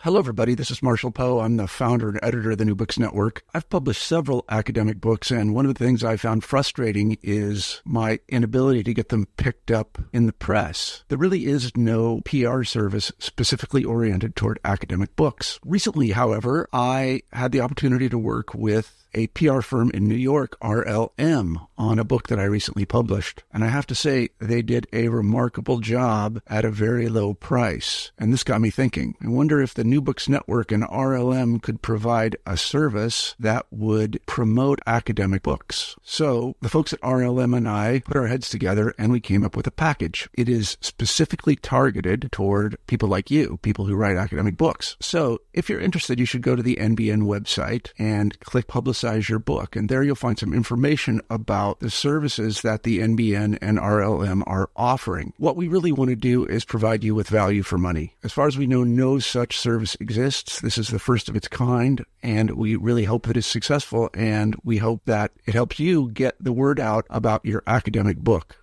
Hello, everybody. This is Marshall Poe. I'm the founder and editor of the New Books Network. I've published several academic books, and one of the things I found frustrating is my inability to get them picked up in the press. There really is no PR service specifically oriented toward academic books. Recently, however, I had the opportunity to work with a PR firm in New York, RLM, on a book that I recently published. And I have to say, they did a remarkable job at a very low price. And this got me thinking. I wonder if the New Books Network and RLM could provide a service that would promote academic books. So the folks at RLM and I put our heads together and we came up with a package. It is specifically targeted toward people like you, people who write academic books. So if you're interested, you should go to the NBN website and click Publicize Your Book. And there you'll find some information about the services that the NBN and RLM are offering. What we really want to do is provide you with value for money. As far as we know, no such service exists. This is the first of its kind, and we really hope that it's successful, and we hope that it helps you get the word out about your academic book.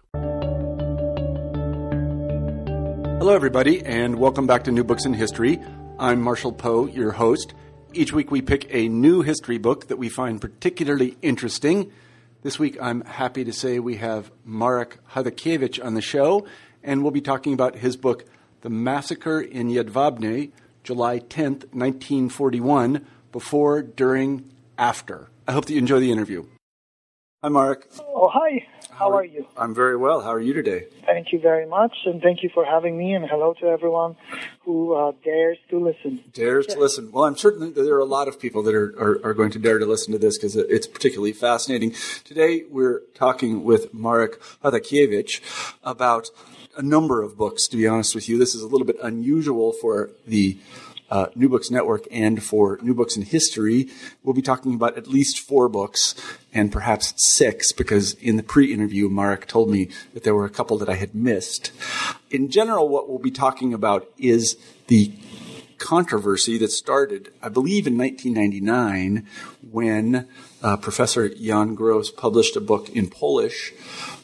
Hello, everybody, and welcome back to New Books in History. I'm Marshall Poe, your host. Each week we pick a new history book that we find particularly interesting. This week I'm happy to say we have Marek Chodkiewicz on the show, and we'll be talking about his book, The Massacre in Jedwabne, July 10th, 1941, Before, During, After. I hope that you enjoy the interview. Hi, Marek. Oh, hi. How are you? I'm very well. How are you today? Thank you very much, and thank you for having me, and hello to everyone who dares to listen. Dares to listen. Well, I'm certain that there are a lot of people that are going to dare to listen to this because it's particularly fascinating. Today, we're talking with Marek Chodkiewicz about a number of books, to be honest with you. This is a little bit unusual for the New Books Network and for New Books in History. We'll be talking about at least 4 books and perhaps 6, because in the pre-interview, Marek told me that there were a couple that I had missed. In general, what we'll be talking about is the controversy that started, I believe, in 1999 when Professor Jan Gross published a book in Polish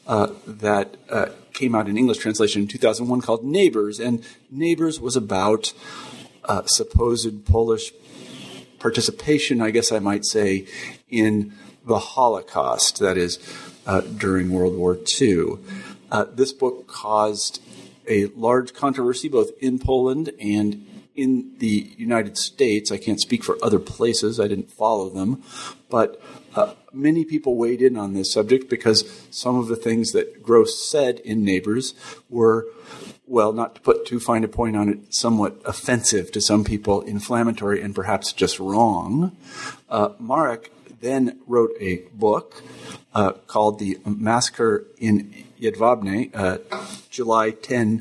that came out in English translation in 2001 called Neighbors. And Neighbors was about supposed Polish participation, I guess I might say, in the Holocaust, that is, during World War II. This book caused a large controversy both in Poland and in the United States. I can't speak for other places. I didn't follow them. But many people weighed in on this subject because some of the things that Gross said in Neighbors were, well, not to put too fine a point on it, somewhat offensive to some people, inflammatory, and perhaps just wrong. Marek then wrote a book called The Massacre in Jedwabne, July 10,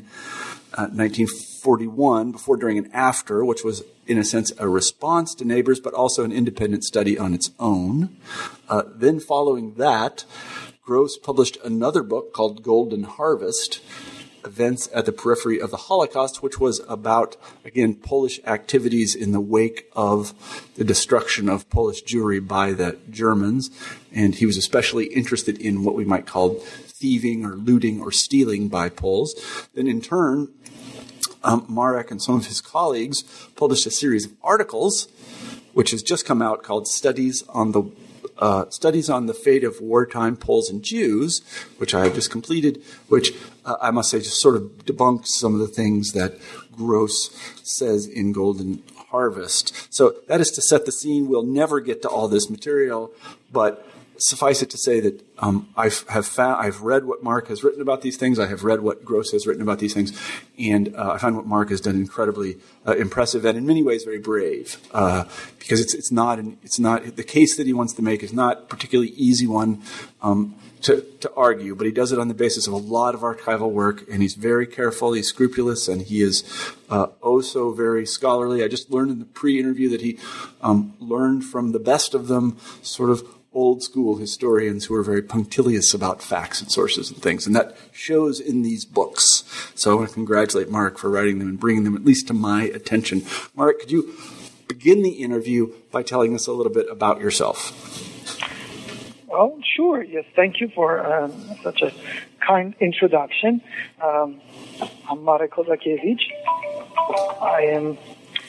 1941, Before, During, and After, which was, in a sense, a response to Neighbors, but also an independent study on its own. Then following that, Gross published another book called Golden Harvest, Events at the Periphery of the Holocaust, which was about, again, Polish activities in the wake of the destruction of Polish Jewry by the Germans. And he was especially interested in what we might call thieving or looting or stealing by Poles. Then in turn, Marek and some of his colleagues published a series of articles, which has just come out, called Studies on the Fate of Wartime Poles and Jews, which I have just completed, which I must say just sort of debunks some of the things that Gross says in Golden Harvest. So that is to set the scene. We'll never get to all this material, but suffice it to say that I've read what Mark has written about these things. I have read what Gross has written about these things, and I find what Mark has done incredibly impressive and in many ways very brave. Because it's not the case that he wants to make is not a particularly easy one to argue, but he does it on the basis of a lot of archival work, and he's very careful, he's scrupulous, and he is so very scholarly. I just learned in the pre-interview that he learned from the best of them, sort of old school historians who are very punctilious about facts and sources and things. And that shows in these books. So I want to congratulate Mark for writing them and bringing them at least to my attention. Mark, could you begin the interview by telling us a little bit about yourself? Oh, sure. Yes, thank you for such a kind introduction. I'm Marek Chodkiewicz. I am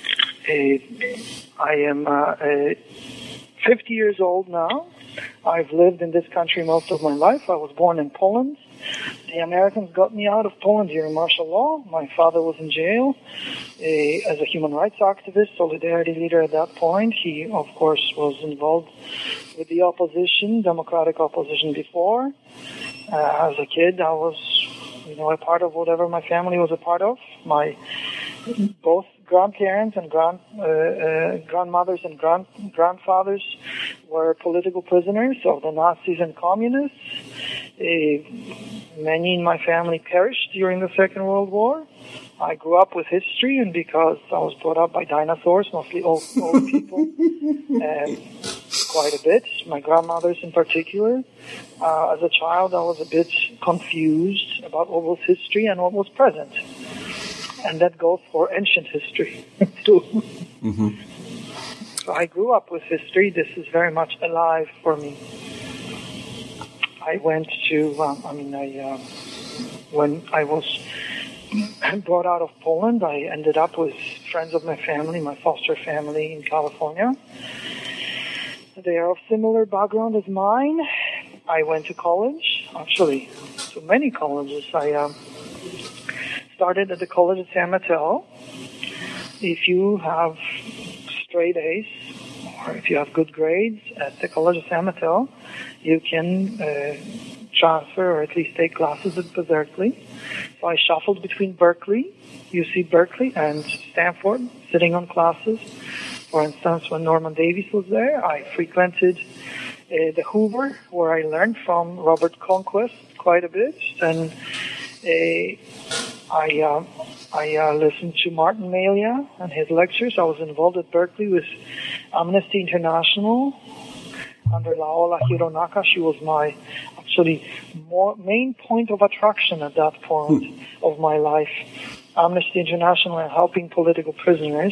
I am 50 years old now. I've lived in this country most of my life. I was born in Poland. The Americans got me out of Poland during martial law. My father was in jail as a human rights activist, solidarity leader at that point. He, of course, was involved with the opposition, democratic opposition before. As a kid, I was, a part of whatever my family was a part of. My both grandparents and grandmothers and grandfathers were political prisoners of the Nazis and communists. Many in my family perished during the Second World War. I grew up with history, and because I was brought up by dinosaurs, mostly old people, quite a bit, my grandmothers in particular. As a child, I was a bit confused about what was history and what was present. And that goes for ancient history, too. Mm-hmm. So I grew up with history. This is very much alive for me. I went to, when I was brought out of Poland, I ended up with friends of my family, my foster family in California. They are of similar background as mine. I went to college, actually, to many colleges. I started at the college at San Mateo. If you have straight A's, or if you have good grades at the college of San Mateo, you can transfer or at least take classes at Berkeley. So I shuffled between Berkeley, UC Berkeley, and Stanford, sitting on classes. For instance, when Norman Davies was there, I frequented the Hoover, where I learned from Robert Conquest quite a bit. And I listened to Martin Malia and his lectures. I was involved at Berkeley with Amnesty International under Laola Hironaka. She was my main point of attraction at that point of my life. Amnesty International and helping political prisoners.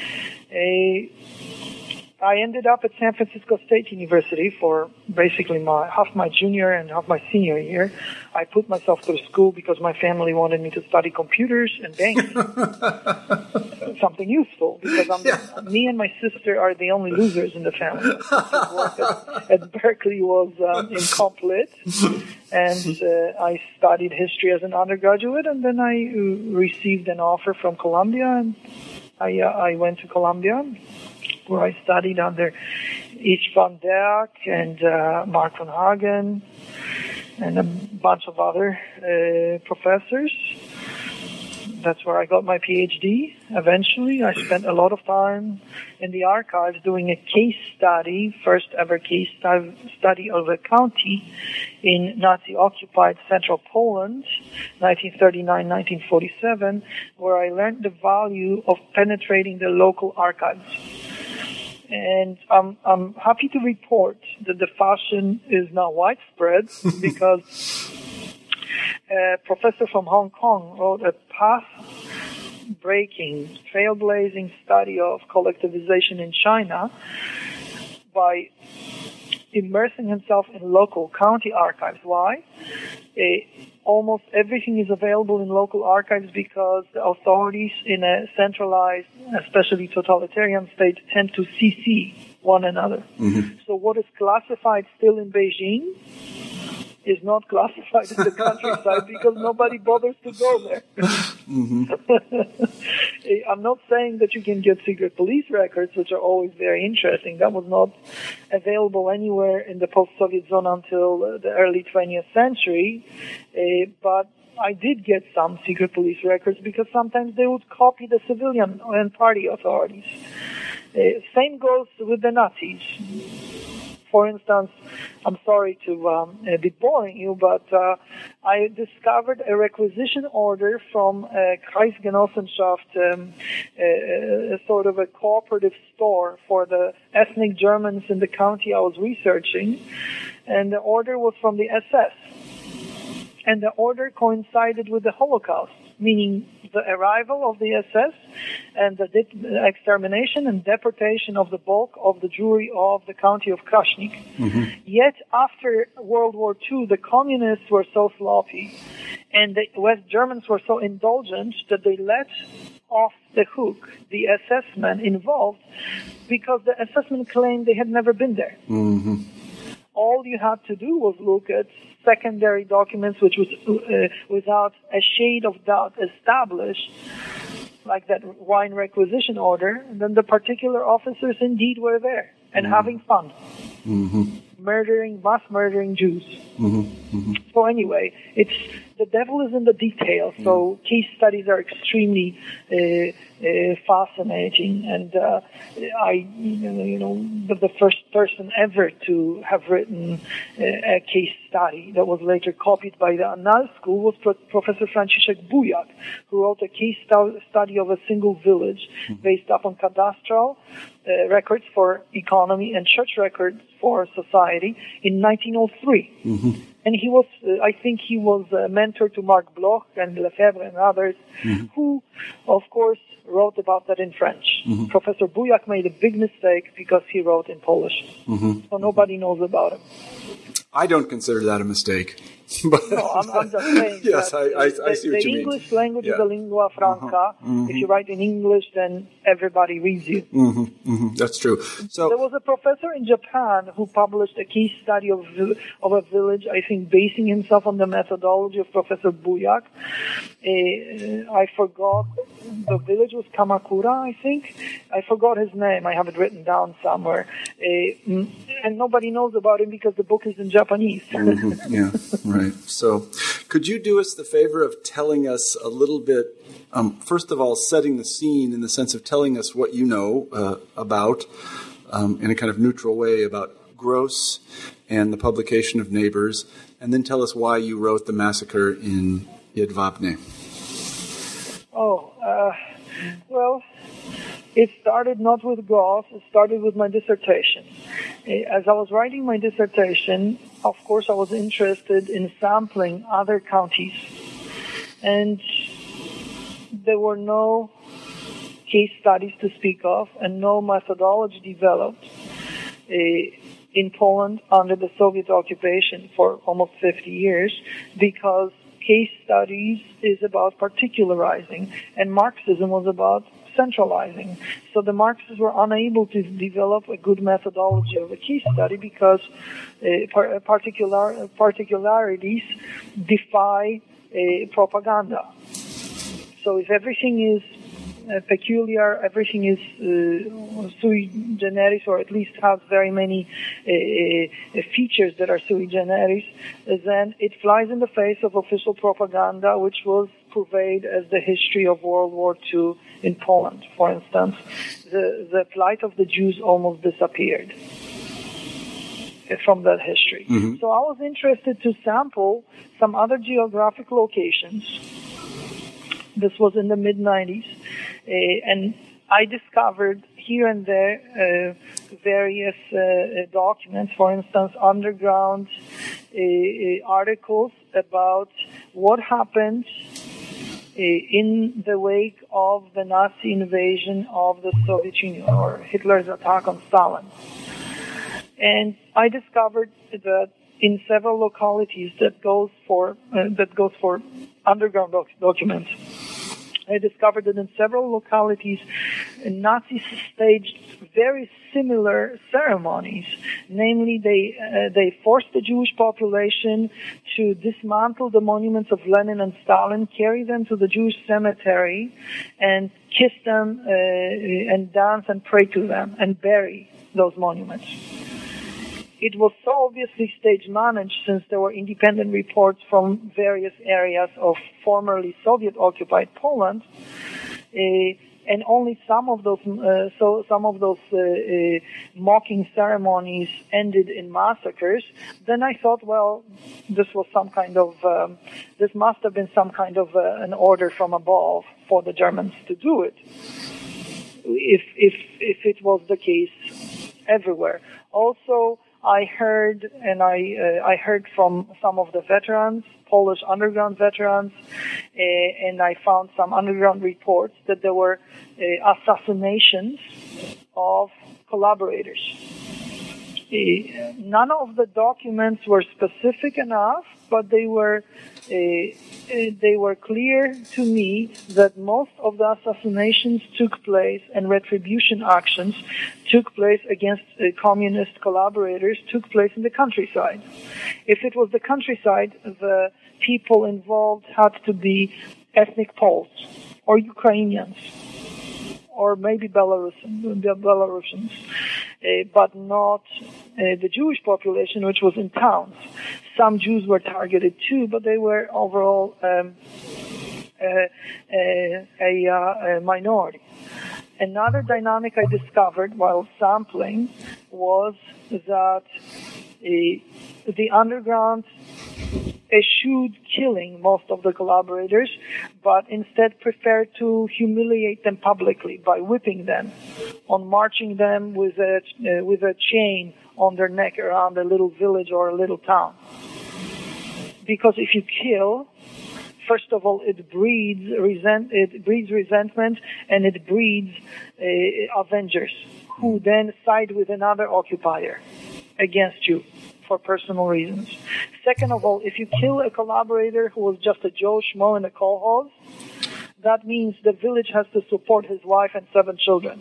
I ended up at San Francisco State University for basically half my junior and half my senior year. I put myself through school because my family wanted me to study computers and banking. Something useful, because me and my sister are the only losers in the family. Work at Berkeley was incomplete, and I studied history as an undergraduate, and then I received an offer from Columbia, and I went to Columbia, where I studied under H. van Dijk and Mark van Hagen and a bunch of other professors. That's where I got my PhD eventually. I spent a lot of time in the archives doing a case study, first ever case study of a county in Nazi-occupied central Poland, 1939-1947, where I learned the value of penetrating the local archives. And I'm happy to report that the fashion is now widespread because a professor from Hong Kong wrote a path-breaking, trailblazing study of collectivization in China by immersing himself in local county archives. Why? Almost everything is available in local archives because the authorities in a centralized, especially totalitarian state, tend to CC one another. Mm-hmm. So what is classified still in Beijing is not classified in the countryside because nobody bothers to go there. Mm-hmm. I'm not saying that you can get secret police records, which are always very interesting. That was not available anywhere in the post-Soviet zone until the early 20th century. But I did get some secret police records because sometimes they would copy the civilian and party authorities. Same goes with the Nazis. For instance, I'm sorry to be boring you, but I discovered a requisition order from a Kreisgenossenschaft, a sort of a cooperative store for the ethnic Germans in the county I was researching, and the order was from the SS. And the order coincided with the Holocaust, meaning the arrival of the SS and the extermination and deportation of the bulk of the Jewry of the county of Krasnik. Mm-hmm. Yet after World War II, the communists were so sloppy and the West Germans were so indulgent that they let off the hook the SS men involved because the SS men claimed they had never been there. Mm-hmm. All you had to do was look at secondary documents which was without a shade of doubt established, like that wine requisition order, and then the particular officers indeed were there and having fun. Mm-hmm. Mass murdering Jews. Mm-hmm. Mm-hmm. So anyway, the devil is in the details. So case studies are extremely fascinating, and the first person ever to have written a case study that was later copied by the Annales School was Professor Franciszek Bujak, who wrote a case study of a single village based upon cadastral records for economy and church records for society in 1903. Mm-hmm. And he was, I think he was a mentor to Marc Bloch and Lefebvre and others, who, of course, wrote about that in French. Mm-hmm. Professor Bujak made a big mistake because he wrote in Polish. Mm-hmm. So nobody knows about him. I don't consider that a mistake. But no, I'm just saying yes, that I see what you mean. The English language is a lingua franca. Mm-hmm. If you write in English, then everybody reads you. Mm-hmm. Mm-hmm. That's true. So there was a professor in Japan who published a case study of a village, I think, basing himself on the methodology of Professor Bujak. I forgot, the village was Kamakura, I think. I forgot his name. I have it written down somewhere. And nobody knows about him because the book is in Japanese. Mm-hmm. Yeah, right. So could you do us the favor of telling us a little bit, first of all, setting the scene in the sense of telling us what you know about, in a kind of neutral way, about Gross and the publication of Neighbors, and then tell us why you wrote The Massacre in Jedwabne. Well, it started not with Gross, it started with my dissertation. As I was writing my dissertation, of course I was interested in sampling other counties. And there were no case studies to speak of and no methodology developed in Poland under the Soviet occupation for almost 50 years, because case studies is about particularizing and Marxism was about centralizing. So the Marxists were unable to develop a good methodology of a case study because particularities defy propaganda. So if everything is peculiar, everything is sui generis, or at least has very many features that are sui generis, then it flies in the face of official propaganda, which was purveyed as the history of World War II in Poland. For instance, the plight of the Jews almost disappeared from that history. Mm-hmm. So I was interested to sample some other geographic locations. This was in the mid-90s, and I discovered here and there various documents, for instance, underground articles about what happened in the wake of the Nazi invasion of the Soviet Union, or Hitler's attack on Stalin. And I discovered that in several localities that goes for underground documents. I discovered that in several localities, Nazis staged very similar ceremonies. Namely, they forced the Jewish population to dismantle the monuments of Lenin and Stalin, carry them to the Jewish cemetery, and kiss them and dance and pray to them and bury those monuments. It was so obviously stage managed, since there were independent reports from various areas of formerly Soviet-occupied Poland, and only some of those mocking ceremonies ended in massacres. Then I thought, well, this must have been some kind of an order from above for the Germans to do it, if it was the case everywhere. Also, I heard from some of the veterans, Polish underground veterans, and I found some underground reports that there were assassinations of collaborators. None of the documents were specific enough but they were clear to me that most of the assassinations took place and retribution actions took place against communist collaborators took place in the countryside. If it was the countryside, the people involved had to be ethnic Poles or Ukrainians or maybe Belarusians, but not the Jewish population, which was in towns. Some Jews were targeted too, but they were overall a minority. Another dynamic I discovered while sampling was that the underground eschewed killing most of the collaborators, but instead preferred to humiliate them publicly by whipping them, on marching them with a chain on their neck around a little village or a little town. Because if you kill, first of all, it breeds resentment, and it breeds avengers who then side with another occupier against you for personal reasons. Second of all, if you kill a collaborator who was just a Joe Schmo in a kolkhoz, that means the village has to support his wife and 7 children.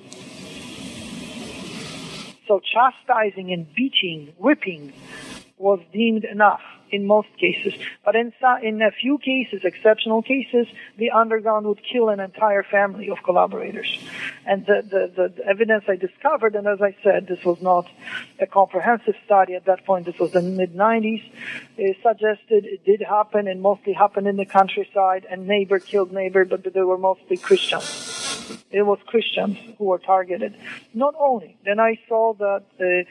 So chastising and beating, whipping, was deemed enough in most cases. But in a few cases, exceptional cases, the underground would kill an entire family of collaborators. And the evidence I discovered, and as I said, this was not a comprehensive study at that point, this was the mid-90s, suggested it did happen and mostly happened in the countryside, and neighbor killed neighbor, but they were mostly Christians. It was Christians who were targeted. Not only, then I saw that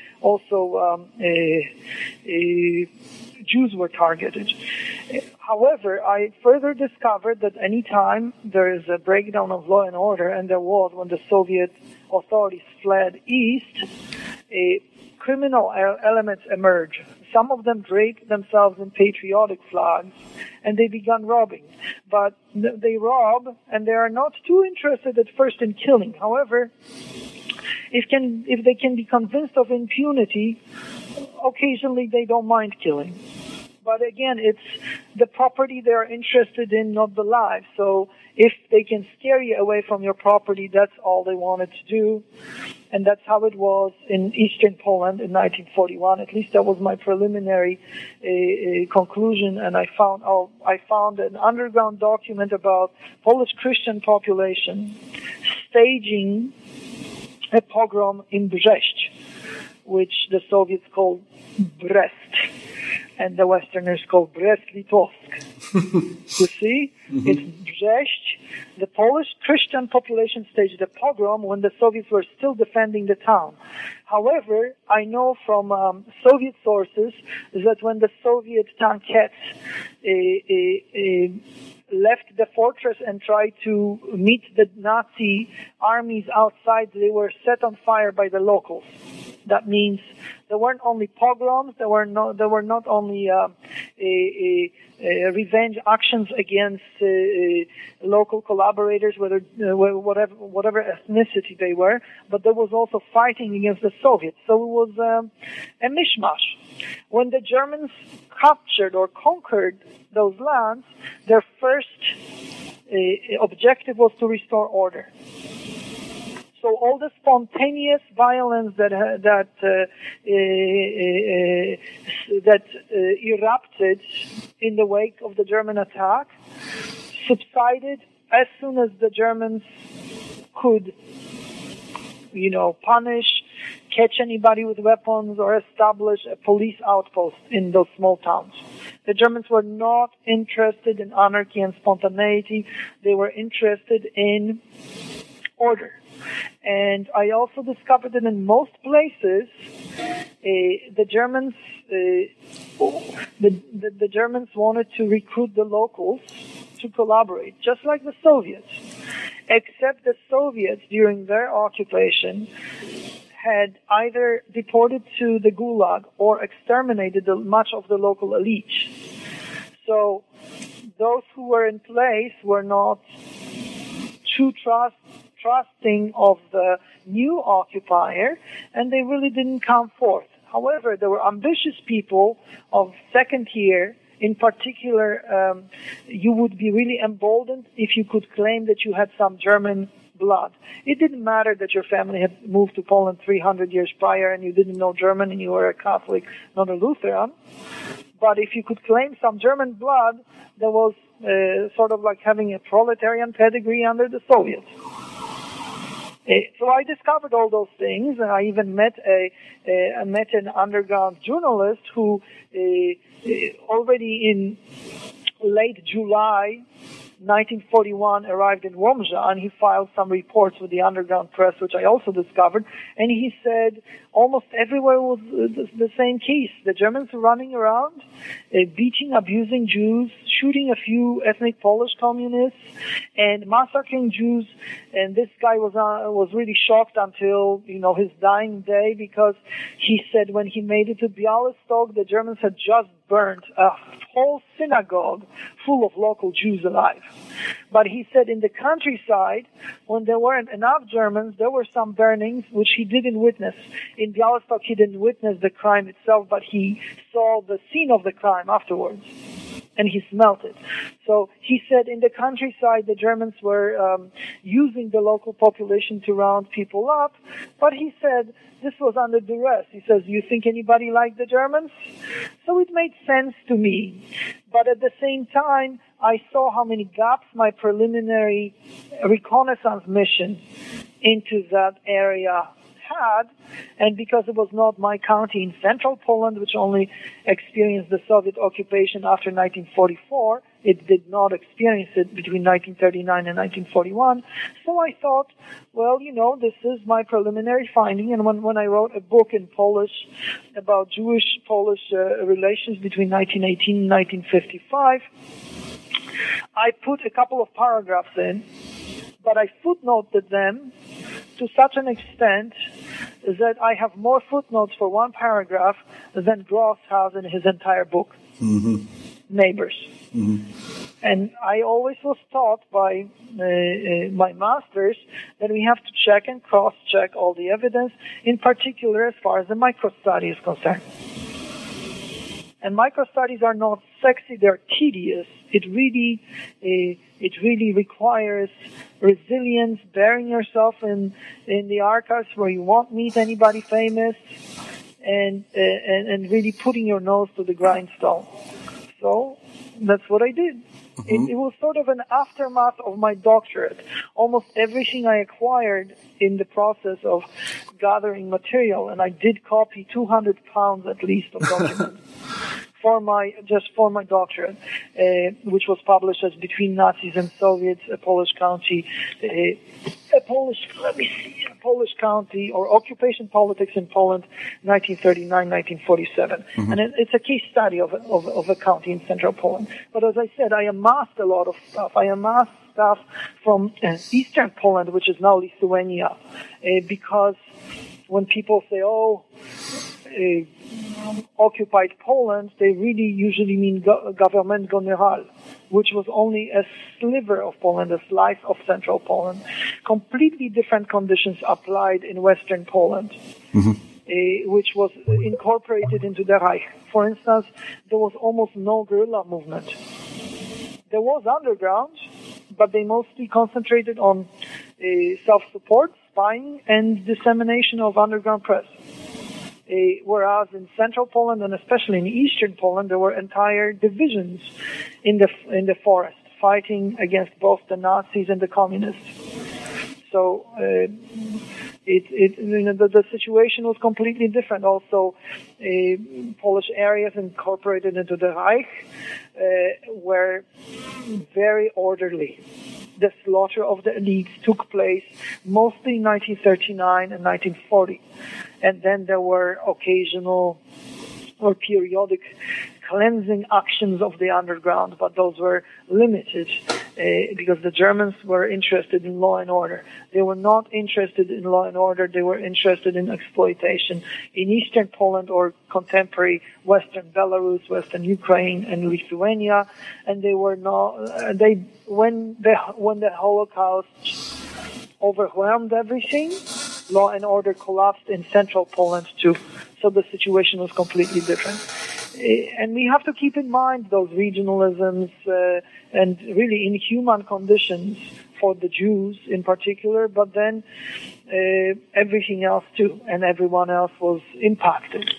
Jews were targeted. However, I further discovered that any time there is a breakdown of law and order, and there was when the Soviet authorities fled east, criminal elements emerge. Some of them draped themselves in patriotic flags, and they began robbing. But they rob, and they are not too interested at first in killing. However, if they can be convinced of impunity, occasionally they don't mind killing. But again, it's the property they're interested in, not the lives. So if they can scare you away from your property, that's all they wanted to do. And that's how it was in Eastern Poland in 1941. At least that was my preliminary conclusion. And I found an underground document about Polish Christian population staging a pogrom in Brześć, which the Soviets called Brest, and the Westerners called Brest-Litovsk. You see? Mm-hmm. It's Brześć. The Polish Christian population staged a pogrom when the Soviets were still defending the town. However, I know from Soviet sources that when the Soviet tankettes left the fortress and tried to meet the Nazi armies outside, they were set on fire by the locals. That means there weren't only pogroms, there were not only revenge actions against local collaborators, whatever ethnicity they were, but there was also fighting against the Soviets. So it was a mishmash. When the Germans captured or conquered those lands, their first objective was to restore order. So all the spontaneous violence that erupted in the wake of the German attack subsided as soon as the Germans could, punish, catch anybody with weapons, or establish a police outpost in those small towns. The Germans were not interested in anarchy and spontaneity. They were interested in order. And I also discovered that in most places, the Germans wanted to recruit the locals to collaborate, just like the Soviets. Except the Soviets, during their occupation, had either deported to the Gulag or exterminated much of the local elite. So those who were in place were not too trusting of the new occupier, and they really didn't come forth. However, there were ambitious people of second tier In particular, you would be really emboldened if you could claim that you had some German blood. It didn't matter that your family had moved to Poland 300 years prior and you didn't know German and you were a Catholic, not a Lutheran. But if you could claim some German blood, that was sort of like having a proletarian pedigree under the Soviets. So I discovered all those things, and I even met an underground journalist who already in late July 1941 arrived in Łomża, and he filed some reports with the underground press, which I also discovered. And he said almost everywhere was the same case. The Germans were running around, beating, abusing Jews, shooting a few ethnic Polish communists, and massacring Jews. And this guy was really shocked until, his dying day, because he said when he made it to Białystok, the Germans had just burned a whole synagogue full of local Jews alive. But he said in the countryside, when there weren't enough Germans, there were some burnings which he didn't witness. In Białystok, he didn't witness the crime itself, but he saw the scene of the crime afterwards, and he smelt it. So he said in the countryside, the Germans were using the local population to round people up, but he said this was under duress. He says, you think anybody liked the Germans? So it made sense to me. But at the same time, I saw how many gaps my preliminary reconnaissance mission into that area had, and because it was not my county in central Poland, which only experienced the Soviet occupation after 1944, it did not experience it between 1939 and 1941. So I thought, well, this is my preliminary finding. And when I wrote a book in Polish about Jewish-Polish relations between 1918 and 1955, I put a couple of paragraphs in, but I footnoted them to such an extent that I have more footnotes for one paragraph than Gross has in his entire book, Neighbors. Mm-hmm. And I always was taught by my masters that we have to check and cross-check all the evidence, in particular as far as the microstudy is concerned. And microstudies are not sexy, they're tedious. It really requires resilience, burying yourself in the archives where you won't meet anybody famous, and really putting your nose to the grindstone. So that's what I did. Mm-hmm. It was sort of an aftermath of my doctorate. Almost everything I acquired in the process of gathering material, and I did copy 200 pounds at least of documents. For my doctorate, which was published as Between Nazis and Soviets, a Polish county, Polish county, or Occupation Politics in Poland, 1939-1947. Mm-hmm. And it's a case study of a county in central Poland. But as I said, I amassed a lot of stuff. I amassed stuff from eastern Poland, which is now Lithuania, because when people say, occupied Poland, they really usually mean government general, which was only a sliver of Poland, a slice of central Poland. Completely different conditions applied in western Poland, which was incorporated into the Reich. For instance, there was almost no guerrilla movement. There was underground, but they mostly concentrated on self-support, spying, and dissemination of underground press. Whereas in central Poland and especially in eastern Poland, there were entire divisions in the forest fighting against both the Nazis and the communists. So the situation was completely different. Also, Polish areas incorporated into the Reich were very orderly. The slaughter of the elites took place mostly in 1939 and 1940. And then there were occasional or periodic cleansing actions of the underground, but those were limited because the Germans were interested in law and order. They were not interested in law and order. They were interested in exploitation. In eastern Poland or contemporary western Belarus, western Ukraine, and Lithuania, and they were not. When the Holocaust overwhelmed everything, law and order collapsed in central Poland too. So the situation was completely different. And we have to keep in mind those regionalisms and really inhuman conditions for the Jews in particular, but then everything else too, and everyone else was impacted.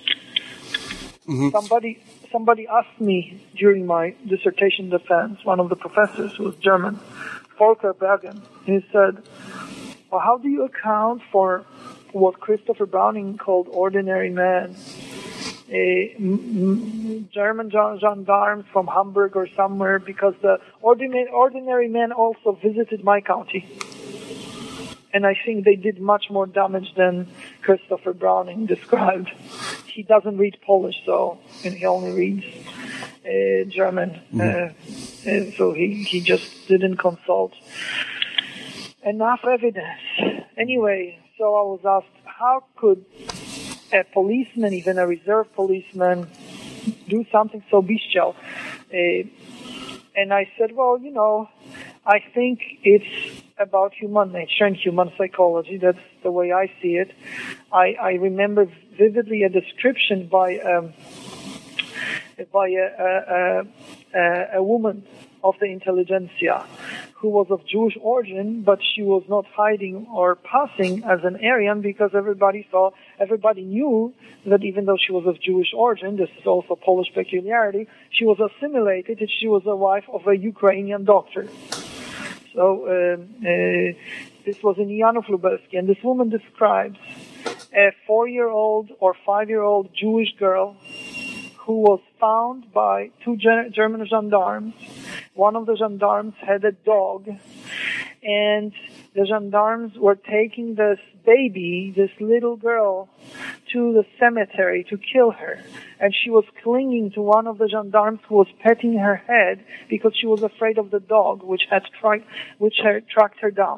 Somebody asked me during my dissertation defense, one of the professors who was German, Volker Bergen, he said, well, how do you account for what Christopher Browning called ordinary men? German gendarmes from Hamburg or somewhere, because the ordinary men also visited my county. And I think they did much more damage than Christopher Browning described. He doesn't read Polish, and he only reads German. So he just didn't consult enough evidence. Anyway, so I was asked, how could a policeman, even a reserve policeman, do something so bestial? And I said, well, I think it's about human nature and human psychology. That's the way I see it. I remember vividly a description by a woman of the intelligentsia who was of Jewish origin, but she was not hiding or passing as an Aryan, because everybody knew that even though she was of Jewish origin, this is also Polish peculiarity, she was assimilated, and she was the wife of a Ukrainian doctor. So this was in Janów Lubelski, and this woman describes a 4-year-old or 5-year-old Jewish girl who was found by 2 German gendarmes. One of the gendarmes had a dog, and the gendarmes were taking this baby, this little girl, to the cemetery to kill her. And she was clinging to one of the gendarmes who was petting her head because she was afraid of the dog, which had tracked her down.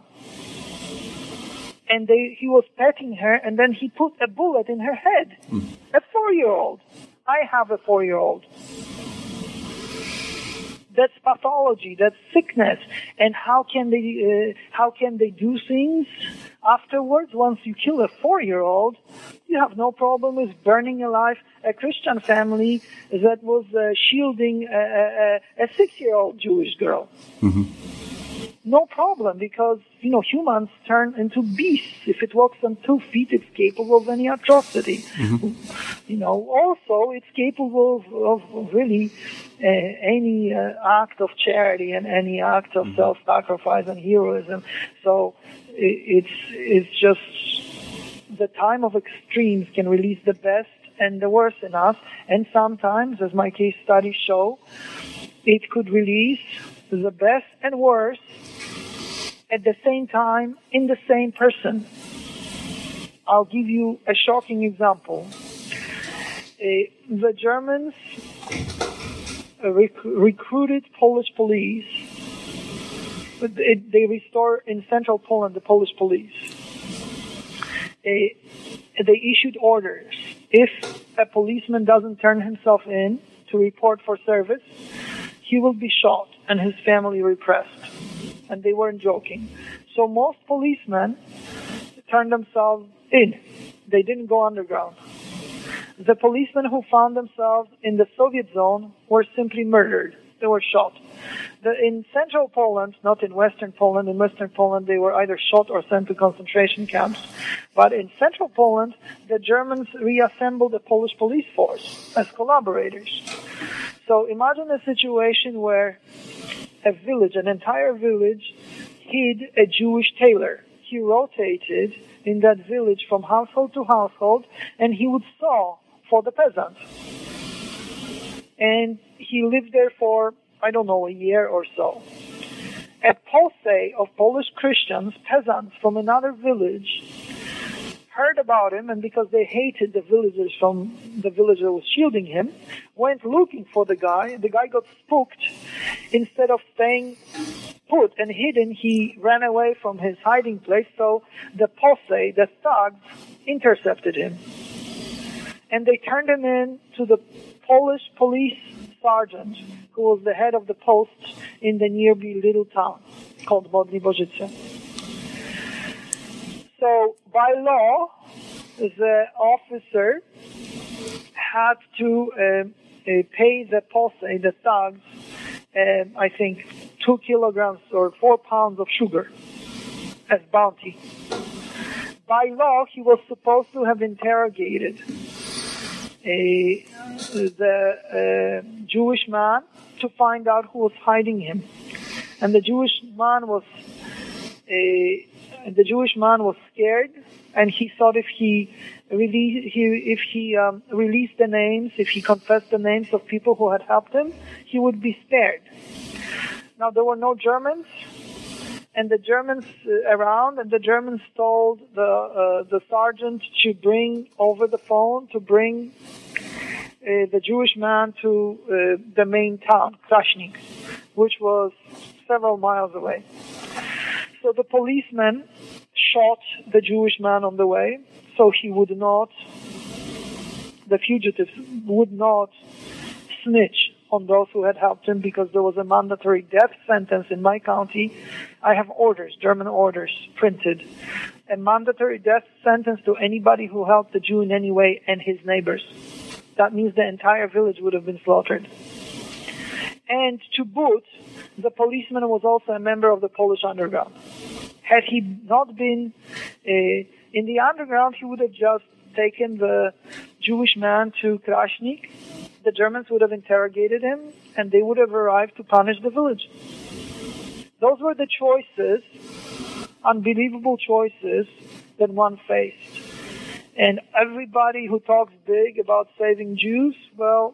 And he was petting her, and then he put a bullet in her head. A 4-year-old. I have a 4-year-old. That's pathology. That's sickness. And how can they do things afterwards? Once you kill a 4-year-old, you have no problem with burning alive a Christian family that was shielding a 6-year-old Jewish girl. No problem, because, humans turn into beasts. If it walks on 2 feet, it's capable of any atrocity. Also, it's capable of really any act of charity and any act of self-sacrifice and heroism. So it's just the time of extremes can release the best and the worst in us. And sometimes, as my case studies show, it could release the best and worst at the same time in the same person. I'll give you a shocking example. The Germans recruited Polish police. They restore in central Poland the Polish police. They issued orders. If a policeman doesn't turn himself in to report for service, he will be shot and his family repressed. And they weren't joking. So most policemen turned themselves in. They didn't go underground. The policemen who found themselves in the Soviet zone were simply murdered. They were shot. In central Poland, not in western Poland, in western Poland they were either shot or sent to concentration camps. But in central Poland, the Germans reassembled the Polish police force as collaborators. So imagine a situation where a village, an entire village, hid a Jewish tailor. He rotated in that village from household to household, and he would sew for the peasants. And he lived there for, a year or so. A posse of Polish Christians, peasants from another village, heard about him, and because they hated the villagers from the village that was shielding him, went looking for the guy. The guy got spooked. Instead of staying put and hidden, he ran away from his hiding place, so the posse, the thugs, intercepted him. And they turned him in to the Polish police sergeant, who was the head of the post in the nearby little town called Modli Bożyce. So, by law, the officer had to pay the posei, the thugs, I think 2 kilograms or 4 pounds of sugar as bounty. By law, he was supposed to have interrogated the Jewish man to find out who was hiding him, and the Jewish man was scared, and he thought if he released the names, if he confessed the names of people who had helped him, he would be spared. Now there were no Germans, and the Germans around, and the Germans told the sergeant to bring over the phone to bring the Jewish man to the main town, Krashnik, which was several miles away. So the policeman shot the Jewish man on the way, so the fugitives would not snitch on those who had helped him, because there was a mandatory death sentence in my county. I have orders, German orders, printed. A mandatory death sentence to anybody who helped the Jew in any way and his neighbors. That means the entire village would have been slaughtered. And to boot, the policeman was also a member of the Polish underground. Had he not been in the underground, he would have just taken the Jewish man to Krashnik. The Germans would have interrogated him, and they would have arrived to punish the village. Those were the choices, unbelievable choices, that one faced. And everybody who talks big about saving Jews, well,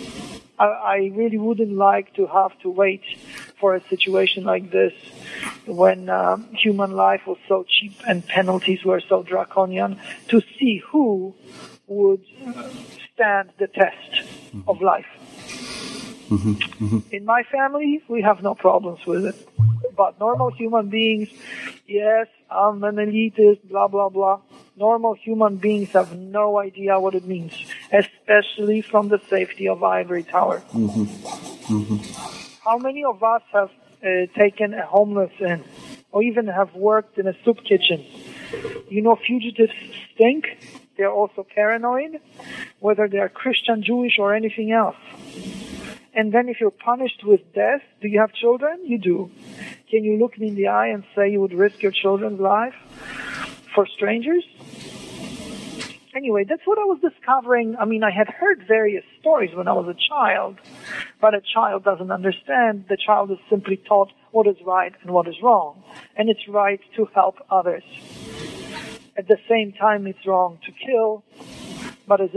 I really wouldn't like to have to wait for a situation like this when human life was so cheap and penalties were so draconian, to see who would stand the test of life. Mm-hmm. Mm-hmm. In my family, we have no problems with it. But normal human beings, yes, I'm an elitist, blah, blah, blah. Normal human beings have no idea what it means, especially from the safety of Ivory Tower. Mm-hmm. Mm-hmm. How many of us have taken a homeless in, or even have worked in a soup kitchen? You know, fugitives stink. They're also paranoid, whether they are Christian, Jewish, or anything else. And then if you're punished with death, do you have children? You do. Can you look me in the eye and say you would risk your children's life for strangers? Anyway, that's what I was discovering. I mean, I had heard various stories when I was a child, but a child doesn't understand. The child is simply taught what is right and what is wrong. And it's right to help others. At the same time, it's wrong to kill. But is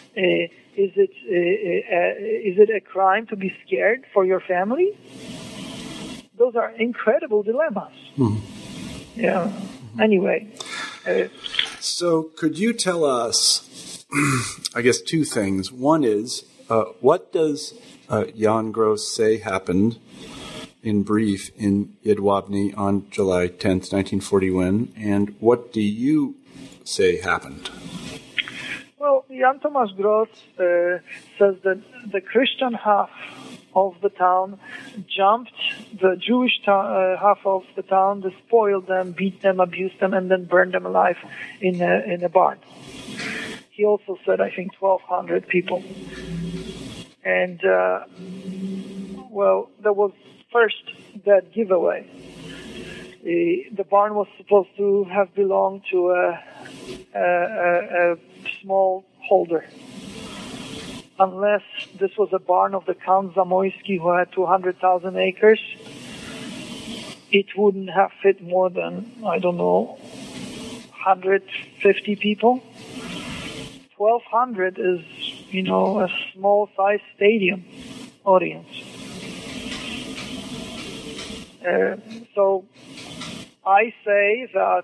it a crime to be scared for your family? Those are incredible dilemmas. Mm-hmm. Yeah. Anyway. So could you tell us, I guess, two things. One is, what does Jan Gross say happened, in brief, in Jedwabne on July 10th, 1941, and what do you say happened? Well, Jan Tomasz Gross says that the Christian half of the town jumped the Jewish half of the town, despoiled them, beat them, abused them, and then burned them alive in a barn. He also said, I think, 1,200 people. And, well, there was first that giveaway. The barn was supposed to have belonged to a small holder. Unless this was a barn of the Count Zamoyski, who had 200,000 acres, it wouldn't have fit more than, 150 people. 1,200 is, a small-sized stadium audience. So I say that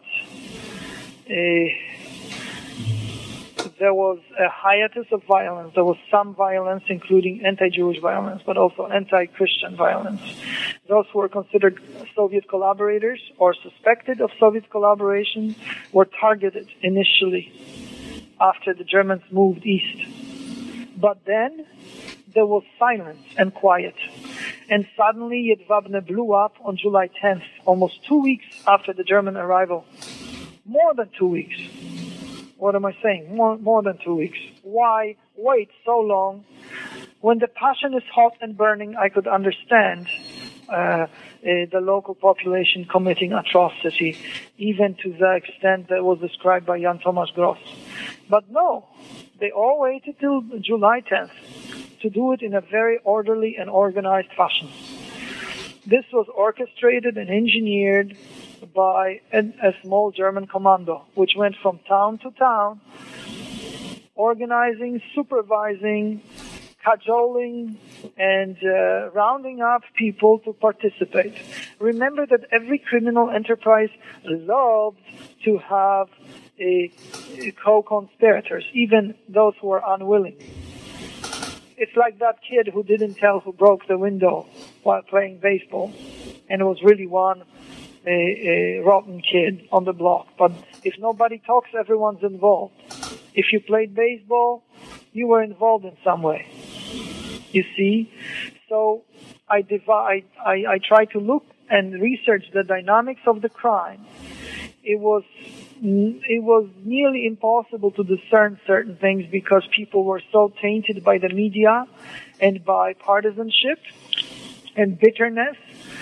there was a hiatus of violence. There was some violence, including anti-Jewish violence, but also anti-Christian violence. Those who were considered Soviet collaborators or suspected of Soviet collaboration were targeted initially after the Germans moved east. But then there was silence and quiet. And suddenly Jedwabne blew up on July 10th, almost 2 weeks after the German arrival. More than 2 weeks. What am I saying? More than 2 weeks. Why wait so long When the passion is hot and burning, I could understand the local population committing atrocity, even to the extent that was described by Jan Tomasz Gross. But no, they all waited till July 10th to do it in a very orderly and organized fashion. This was orchestrated and engineered by a small German commando, which went from town to town, organizing, supervising, cajoling, and rounding up people to participate. Remember that every criminal enterprise loves to have co-conspirators, even those who are unwilling. It's like that kid who didn't tell who broke the window while playing baseball, and it was really one rotten kid on the block. But if nobody talks, everyone's involved. If you played baseball, you were involved in some way. You see? So I try to look and research the dynamics of the crime. It was nearly impossible to discern certain things because people were so tainted by the media and by partisanship and bitterness.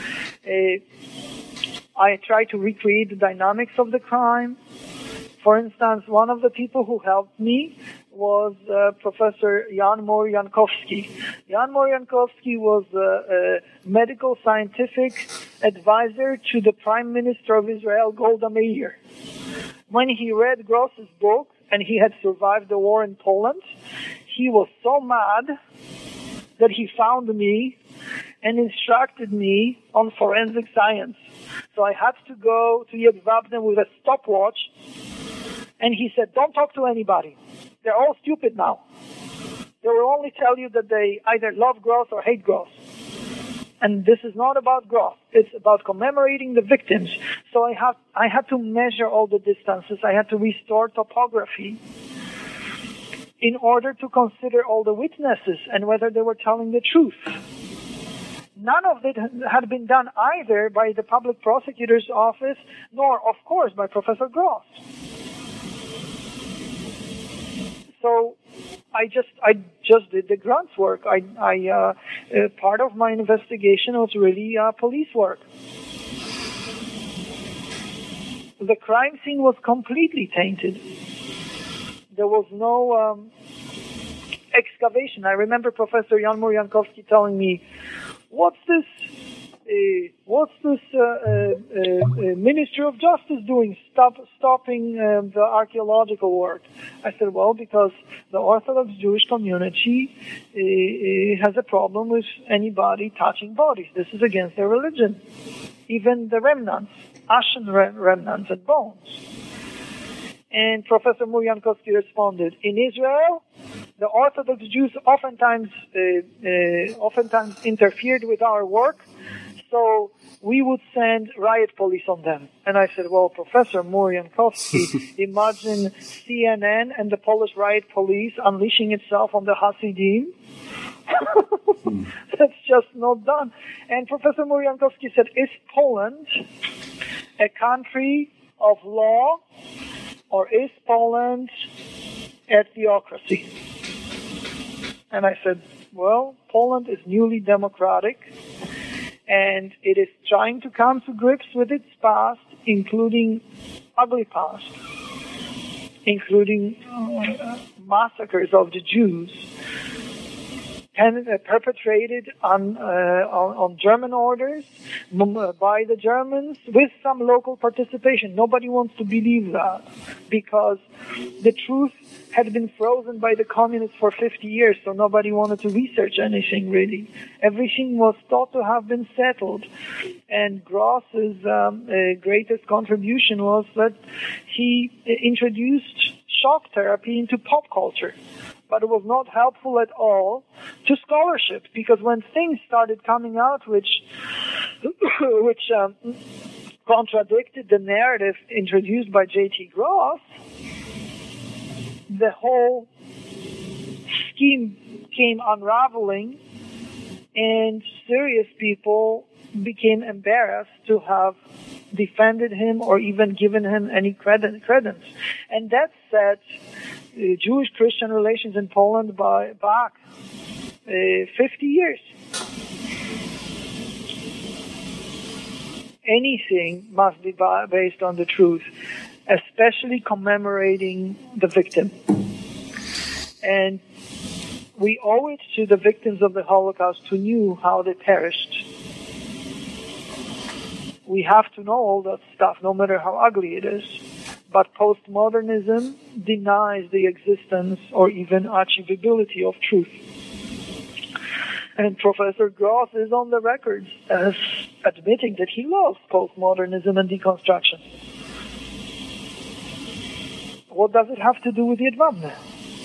I try to recreate the dynamics of the crime. For instance, one of the people who helped me was Professor Jan Mor Jankowski. Jan Mor Jankowski was a medical scientific advisor to the Prime Minister of Israel, Golda Meir. When he read Gross's book and he had survived the war in Poland, he was so mad that he found me and instructed me on forensic science. So I had to go to Yad Vapnem with a stopwatch, and he said, don't talk to anybody. They're all stupid now. They will only tell you that they either love Gross or hate Gross. And this is not about Gross. It's about commemorating the victims. So I had to measure all the distances. I had to restore topography in order to consider all the witnesses and whether they were telling the truth. None of it had been done either by the public prosecutor's office, nor, of course, by Professor Gross. So I just did the grunt work. Part of my investigation was really police work. The crime scene was completely tainted. There was no excavation. I remember Professor Jan Mor Jankowski telling me, what's this Ministry of Justice doing, stopping the archaeological work? I said, well, because the Orthodox Jewish community has a problem with anybody touching bodies. This is against their religion. Even the remnants, ashen remnants and bones. And Professor Mor Jankowski responded, in Israel, the Orthodox Jews oftentimes interfered with our work, so we would send riot police on them. And I said, well, Professor Mor Jankowski, imagine CNN and the Polish riot police unleashing itself on the Hasidim. That's just not done. And Professor Mor Jankowski said, is Poland a country of law, or is Poland a theocracy? And I said, well, Poland is newly democratic, and it is trying to come to grips with its past, including ugly past, including massacres of the Jews, perpetrated on German orders by the Germans with some local participation. Nobody wants to believe that because the truth had been frozen by the communists for 50 years, so nobody wanted to research anything really. Everything was thought to have been settled. And Gross's greatest contribution was that he introduced shock therapy into pop culture. But it was not helpful at all to scholarship, because when things started coming out which contradicted the narrative introduced by J.T. Gross, the whole scheme came unraveling, and serious people became embarrassed to have defended him or even given him any credence. And that set Jewish-Christian relations in Poland back 50 years. Anything must be based on the truth, especially commemorating the victim. And we owe it to the victims of the Holocaust who knew how they perished. We have to know all that stuff, no matter how ugly it is. But postmodernism denies the existence or even achievability of truth. And Professor Gross is on the record as admitting that he loves postmodernism and deconstruction. What does it have to do with the Jedwabne?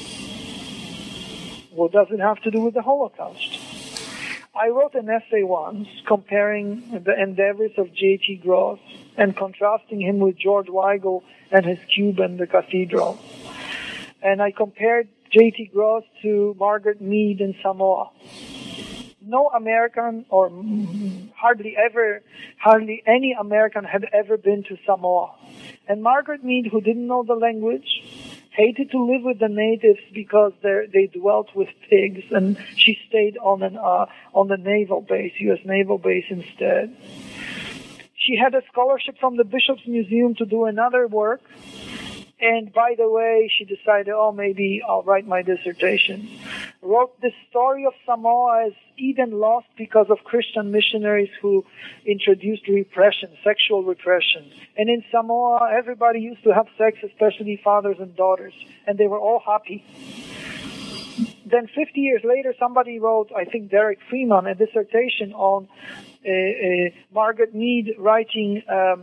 What does it have to do with the Holocaust? I wrote an essay once comparing the endeavors of J.T. Gross and contrasting him with George Weigel and his cube and the cathedral. And I compared J.T. Gross to Margaret Mead in Samoa. No American, or hardly any American had ever been to Samoa. And Margaret Mead, who didn't know the language, hated to live with the natives because they dwelt with pigs, and she stayed on the naval base, U.S. naval base instead. She had a scholarship from the Bishop's Museum to do another work, and by the way, she decided, maybe I'll write my dissertation. Wrote the story of Samoa as Eden lost because of Christian missionaries who introduced repression, sexual repression. And in Samoa, everybody used to have sex, especially fathers and daughters, and they were all happy. Then 50 years later, somebody wrote, I think Derek Freeman, a dissertation on Margaret Mead writing a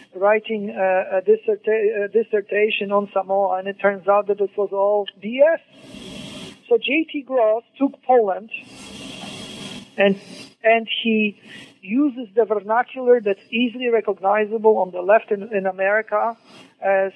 dissertation on Samoa, and it turns out that it was all BS. So J.T. Gross took Poland, and he uses the vernacular that's easily recognizable on the left in America as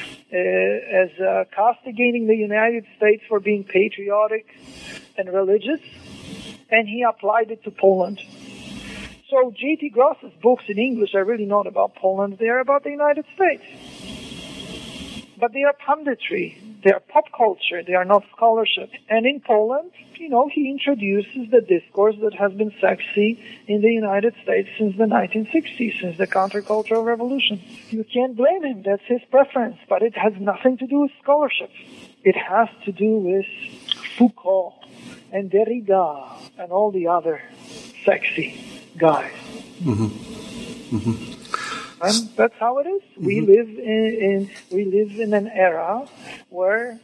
castigating the United States for being patriotic and religious, and he applied it to Poland. So J.T. Gross's books in English are really not about Poland, they are about the United States. But they are punditry, they are pop culture, they are not scholarship. And in Poland, he introduces the discourse that has been sexy in the United States since the 1960s, since the countercultural revolution. You can't blame him, that's his preference, but it has nothing to do with scholarship. It has to do with Foucault and Derrida and all the other sexy guys. Mm-hmm. Mm-hmm. And that's how it is. Mm-hmm. We live in an era where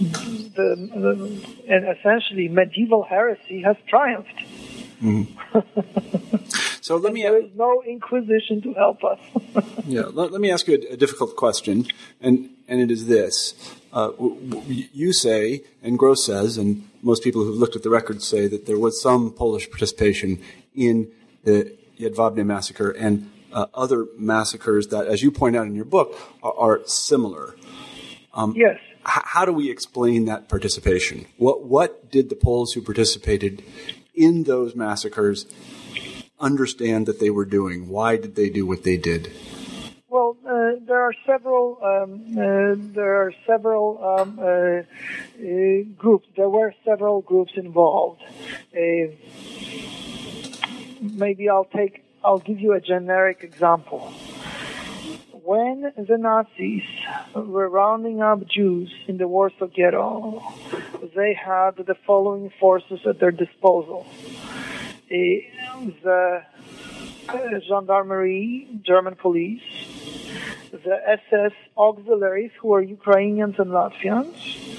and essentially medieval heresy has triumphed. Mm-hmm. So there is no Inquisition to help us. Yeah, let me ask you a difficult question, and it is this: you say, and Gross says, and most people who've looked at the records say that there was some Polish participation in the Jedwabne massacre and other massacres that, as you point out in your book, are similar. Yes. How do we explain that participation? What did the Poles who participated in those massacres understand that they were doing? Why did they do what they did? Well, there are several groups. There were several groups involved. Maybe I'll give you a generic example. When the Nazis were rounding up Jews in the Warsaw Ghetto, they had the following forces at their disposal. The gendarmerie, German police, the SS auxiliaries, who are Ukrainians and Latvians,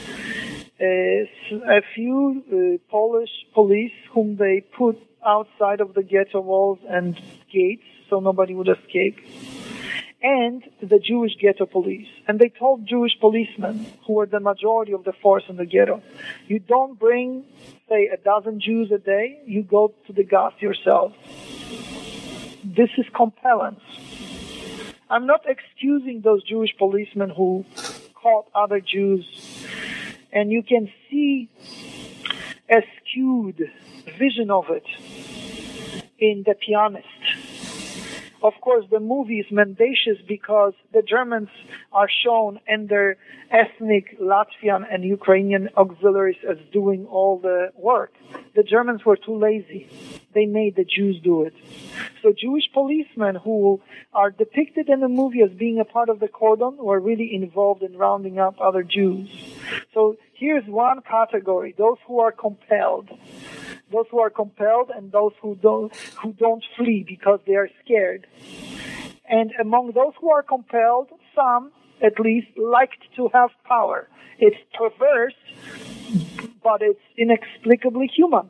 a few Polish police whom they put outside of the ghetto walls and gates so nobody would escape, and the Jewish ghetto police. And they told Jewish policemen, who were the majority of the force in the ghetto, you don't bring, say, 12 Jews a day, you go to the gas yourself. This is compellence. I'm not excusing those Jewish policemen who caught other Jews, and you can see a skewed vision of it in The Pianist Of course, the movie is mendacious because the Germans are shown and their ethnic Latvian and Ukrainian auxiliaries as doing all the work. The Germans were too lazy. They made the Jews do it. So Jewish policemen who are depicted in the movie as being a part of the cordon were really involved in rounding up other Jews. So here's one category, those who are compelled. Those who are compelled and those who don't flee because they are scared. And among those who are compelled, some at least liked to have power. It's perverse, but it's inexplicably human.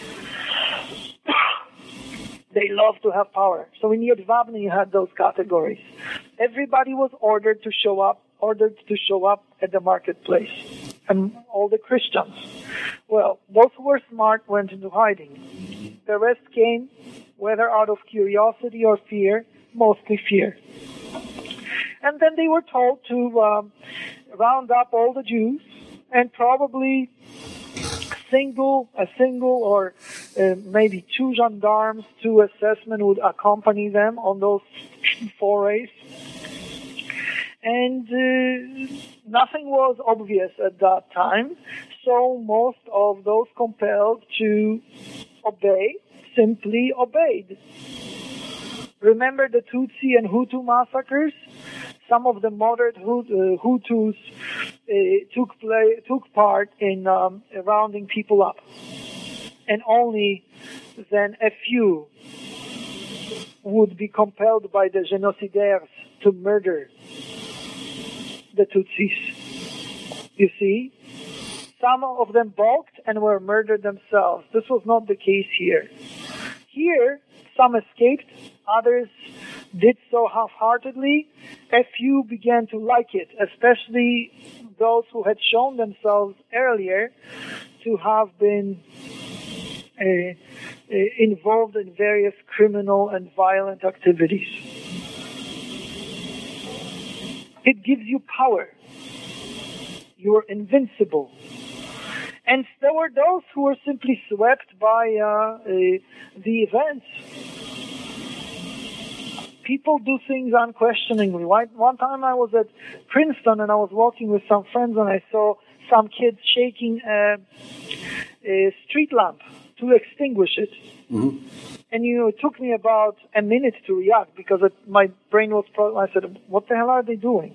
They love to have power. So in Jedwabne you had those categories. Everybody was ordered to show up at the marketplace. And all the Christians. Well, those who were smart went into hiding. The rest came, whether out of curiosity or fear, mostly fear. And then they were told to round up all the Jews and probably a single or maybe two gendarmes, two assessmen would accompany them on those forays. And nothing was obvious at that time, so most of those compelled to obey simply obeyed. Remember the Tutsi and Hutu massacres? Some of the moderate Hutus took part in rounding people up, and only then a few would be compelled by the genocidaires to murder the Tutsis. You see? Some of them balked and were murdered themselves. This was not the case here. Here, some escaped, others did so half-heartedly. A few began to like it, especially those who had shown themselves earlier to have been involved in various criminal and violent activities. It gives you power. You're invincible. And there were those who were simply swept by the events. People do things unquestioningly. One time I was at Princeton and I was walking with some friends and I saw some kids shaking a street lamp to extinguish it. Mm-hmm. And it took me about a minute to react because my brain was I said, what the hell are they doing?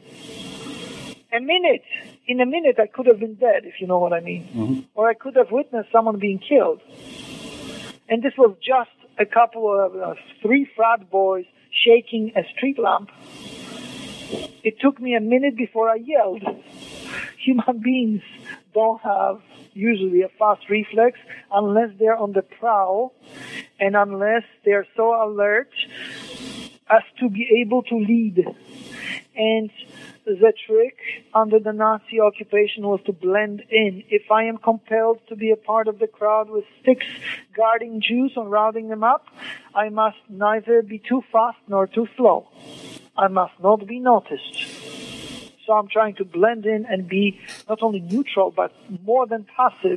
In a minute I could have been dead, if you know what I mean. Mm-hmm. Or I could have witnessed someone being killed. And this was just a couple of 3 frat boys shaking a street lamp. It took me a minute before I yelled. Human beings don't have usually a fast reflex unless they're on the prowl and unless they're so alert as to be able to lead. And the trick under the Nazi occupation was to blend in. If I am compelled to be a part of the crowd with sticks guarding Jews and rounding them up, I must neither be too fast nor too slow. I must not be noticed. So I'm trying to blend in and be not only neutral, but more than passive.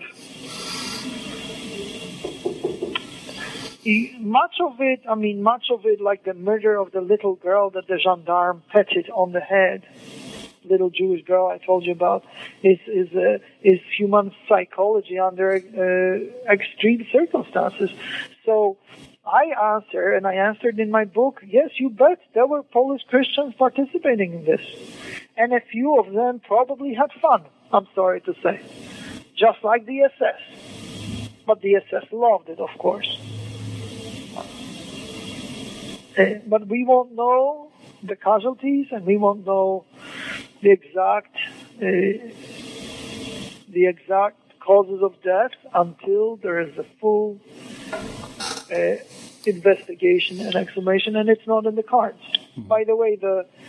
Much of it, like the murder of the little girl that the gendarme petted on the head, little Jewish girl I told you about, is human psychology under extreme circumstances. So I answer, and I answered in my book, yes, you bet, there were Polish Christians participating in this. And a few of them probably had fun, I'm sorry to say. Just like the SS. But the SS loved it, of course. But we won't know the casualties, and we won't know the exact causes of death until there is a full investigation and exhumation, and it's not in the cards. Mm-hmm. By the way,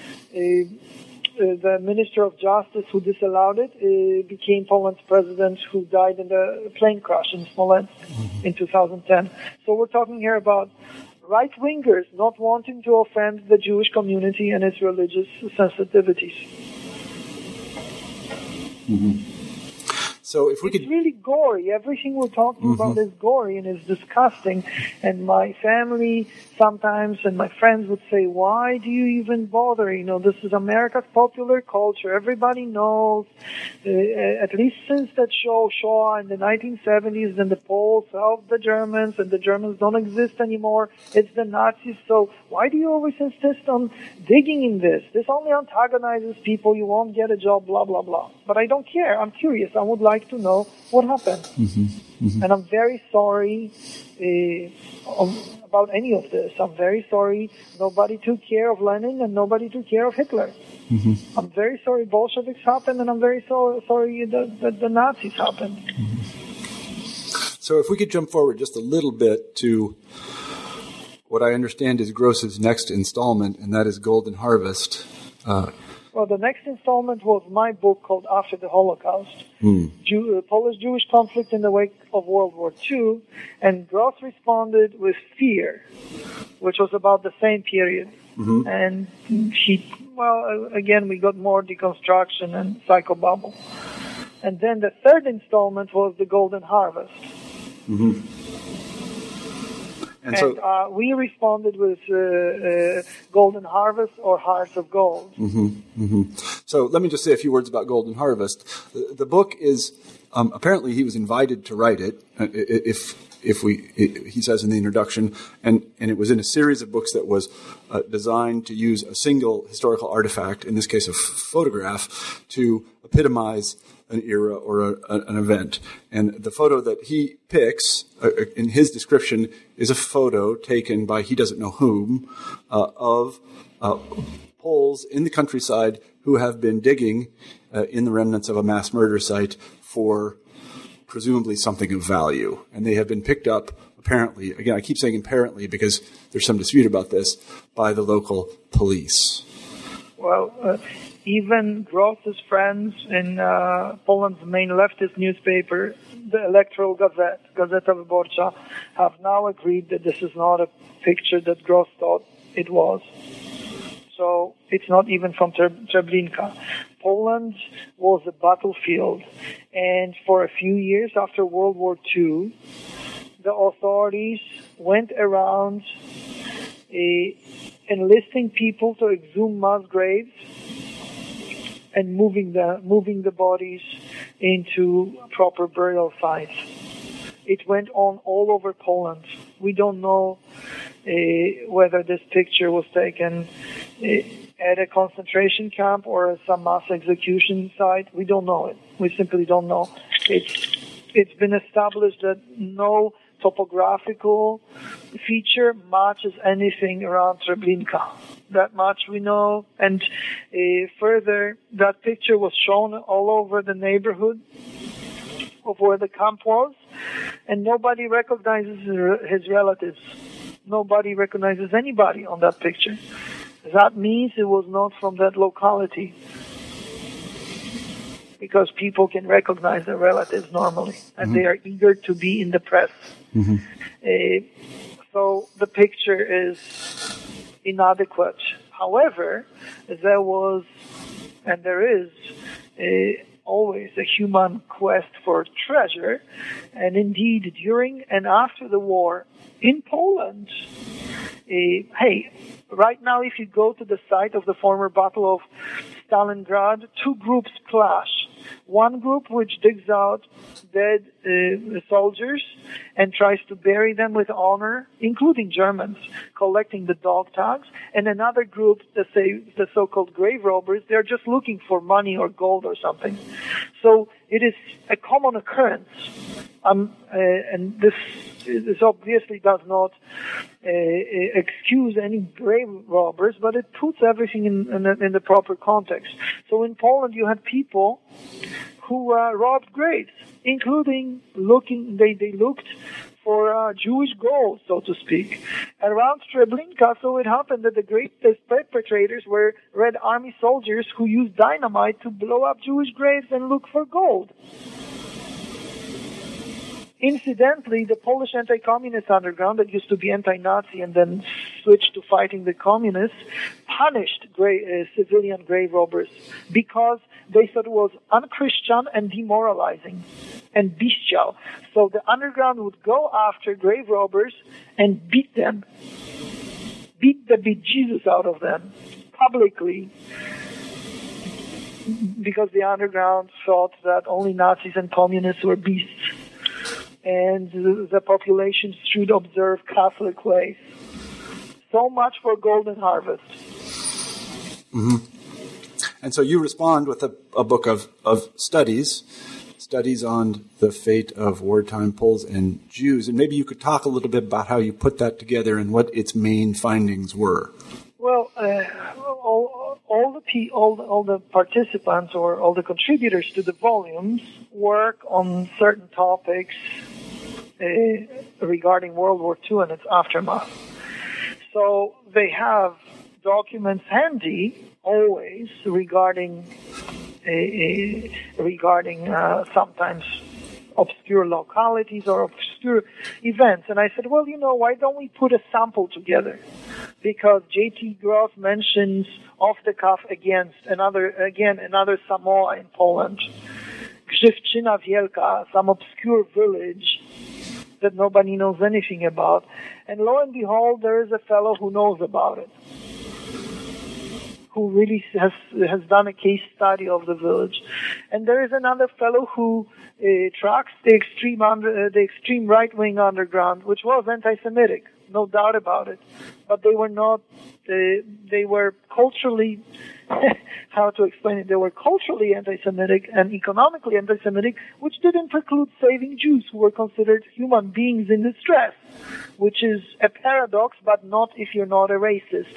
the Minister of Justice who disallowed it became Poland's president, who died in the plane crash in Smolensk in 2010. So we're talking here about right-wingers not wanting to offend the Jewish community and its religious sensitivities. Mm-hmm. So if we could... It's really gory. Everything we're talking about is gory and is disgusting. And my family sometimes and my friends would say, why do you even bother? You know, this is America's popular culture. Everybody knows, at least since that show Shoah in the 1970s, then the Poles helped the Germans and the Germans don't exist anymore. It's the Nazis. So why do you always insist on digging in this? This only antagonizes people. You won't get a job, blah, blah, blah. But I don't care. I'm curious. I would like to know what happened. And I'm very sorry about any of this. I'm very sorry nobody took care of Lenin and nobody took care of Hitler. I'm very sorry Bolsheviks happened, and I'm very sorry that the Nazis happened. So if we could jump forward just a little bit to what I understand is Gross's next installment, and that is Golden Harvest. Well, the next installment was my book called After the Holocaust, Polish-Jewish conflict in the wake of World War II, and Gross responded with Fear, which was about the same period. And again, we got more deconstruction and psychobubble. And then the third installment was the Golden Harvest. And so we responded with Golden Harvest or Hearts of Gold. So let me just say a few words about Golden Harvest. The book is, apparently he was invited to write it, he says in the introduction, and it was in a series of books that was designed to use a single historical artifact, in this case a photograph, to epitomize an era or an event. And the photo that he picks, in his description, is a photo taken by he doesn't know whom, of Poles in the countryside who have been digging in the remnants of a mass murder site for presumably something of value. And they have been picked up, apparently, again, I keep saying apparently because there's some dispute about this, by the local police. Well, even Gross's friends in Poland's main leftist newspaper, the Electoral Gazette, Gazeta Wyborcza, have now agreed that this is not a picture that Gross thought it was. So it's not even from Treblinka. Poland was a battlefield, and for a few years after World War II, the authorities went around enlisting people to exhume mass graves and moving the bodies into proper burial sites. It went on all over Poland. We don't know whether this picture was taken at a concentration camp or at some mass execution site. We don't know it. We simply don't know. It's been established that no topographical feature matches anything around Treblinka. That much we know. And further, that picture was shown all over the neighborhood of where the camp was, and nobody recognizes his relatives. Nobody recognizes anybody on that picture. That means it was not from that locality, because people can recognize their relatives normally, and they are eager to be in the press. So the picture is inadequate. However, there was, and there is, always a human quest for treasure, and indeed during and after the war in Poland, right now if you go to the site of the former Battle of Stalingrad, two groups clash. One group which digs out dead soldiers and tries to bury them with honor, including Germans, collecting the dog tags, and another group, the so-called grave robbers, they're just looking for money or gold or something. So it is a common occurrence, and this obviously does not excuse any grave robbers, but it puts everything in the proper context. So in Poland, you had people who robbed graves, including they looked for Jewish gold, so to speak, around Treblinka. So it happened that the greatest perpetrators were Red Army soldiers who used dynamite to blow up Jewish graves and look for gold. Incidentally, the Polish anti-communist underground that used to be anti-Nazi and then switched to fighting the communists punished civilian grave robbers because they thought it was unchristian and demoralizing and bestial. So the underground would go after grave robbers and beat them. Beat the bejesus out of them publicly, because the underground thought that only Nazis and communists were beasts, and the population should observe Catholic ways. So much for Golden Harvest. Mm-hmm. And so you respond with a book of studies on the fate of wartime Poles and Jews. And maybe you could talk a little bit about how you put that together and what its main findings were. Well, all the participants or all the contributors to the volumes work on certain topics regarding World War II and its aftermath. So they have documents handy always regarding sometimes obscure localities or obscure events. And I said, well, why don't we put a sample together? Because J.T. Gross mentions off the cuff another Samoa in Poland, Grzywczyna Wielka, some obscure village that nobody knows anything about. And lo and behold, there is a fellow who knows about it, who really has done a case study of the village. And there is another fellow who tracks the extreme right-wing underground, which was anti-Semitic, no doubt about it. But they were not, they were culturally, how to explain it, they were culturally anti-Semitic and economically anti-Semitic, which didn't preclude saving Jews who were considered human beings in distress, which is a paradox, but not if you're not a racist.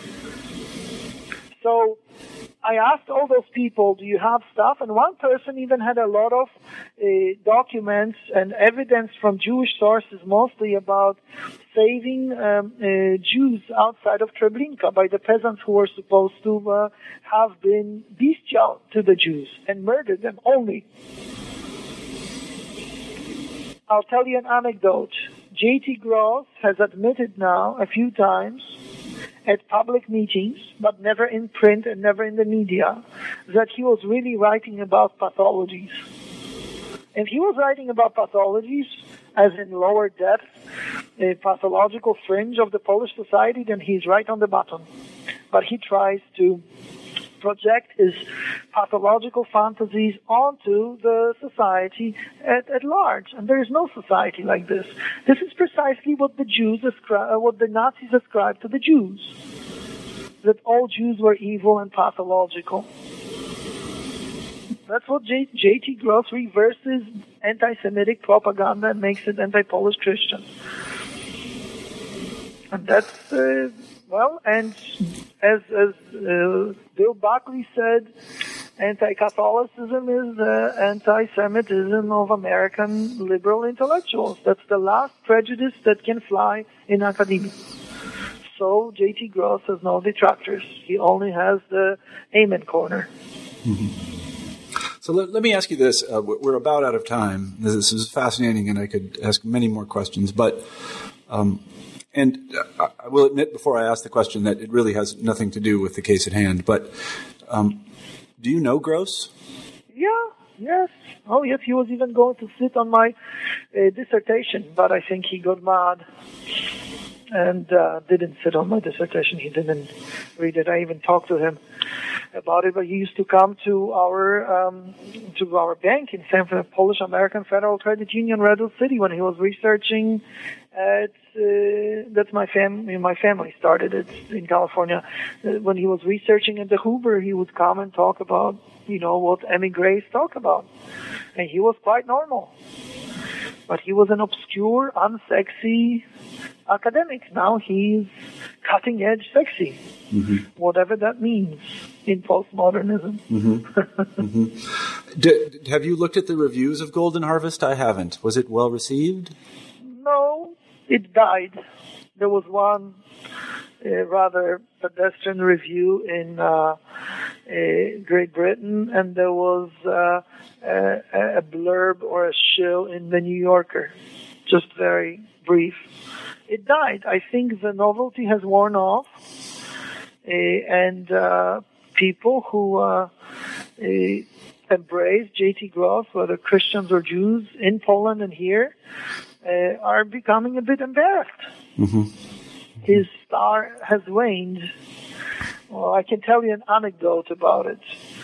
So I asked all those people, do you have stuff? And one person even had a lot of documents and evidence from Jewish sources, mostly about saving Jews outside of Treblinka by the peasants who were supposed to have been bestial to the Jews and murdered them only. I'll tell you an anecdote. J.T. Gross has admitted now a few times at public meetings, but never in print and never in the media, that he was really writing about pathologies. And he was writing about pathologies as in lower depth, a pathological fringe of the Polish society, then he's right on the button. But he tries to project his pathological fantasies onto the society at large. And there is no society like this. This is precisely what the Nazis ascribed to the Jews. That all Jews were evil and pathological. That's what J.T. Gross reverses anti-Semitic propaganda and makes it anti-Polish Christian. And that's, and as Bill Buckley said, anti-Catholicism is the anti-Semitism of American liberal intellectuals. That's the last prejudice that can fly in academia. So J.T. Gross has no detractors. He only has the amen corner. Mm-hmm. So let me ask you this. We're about out of time. This is fascinating, and I could ask many more questions. But I will admit before I ask the question that it really has nothing to do with the case at hand. But do you know Gross? Yes. Oh, yes, he was even going to sit on my dissertation, but I think he got mad and didn't sit on my dissertation. He didn't read it. I even talked to him about it, but he used to come to our bank in San Francisco, Polish American Federal Credit Union, Redwood City, when he was researching at that's my family started it in California. When he was researching at the Hoover, he would come and talk about what emigres talk about, and he was quite normal. But he was an obscure, unsexy academic. Now he's cutting edge sexy, mm-hmm. whatever that means in postmodernism. Mm-hmm. Mm-hmm. Have you looked at the reviews of Golden Harvest? I haven't. Was it well received? No, it died. There was one rather pedestrian review in Great Britain, and there was a blurb or a shill in the New Yorker, just very brief. It died. I think the novelty has worn off, and people who embrace J.T. Gross, whether Christians or Jews in Poland and here, are becoming a bit embarrassed. Mm-hmm. His star has waned. Well, I can tell you an anecdote about it.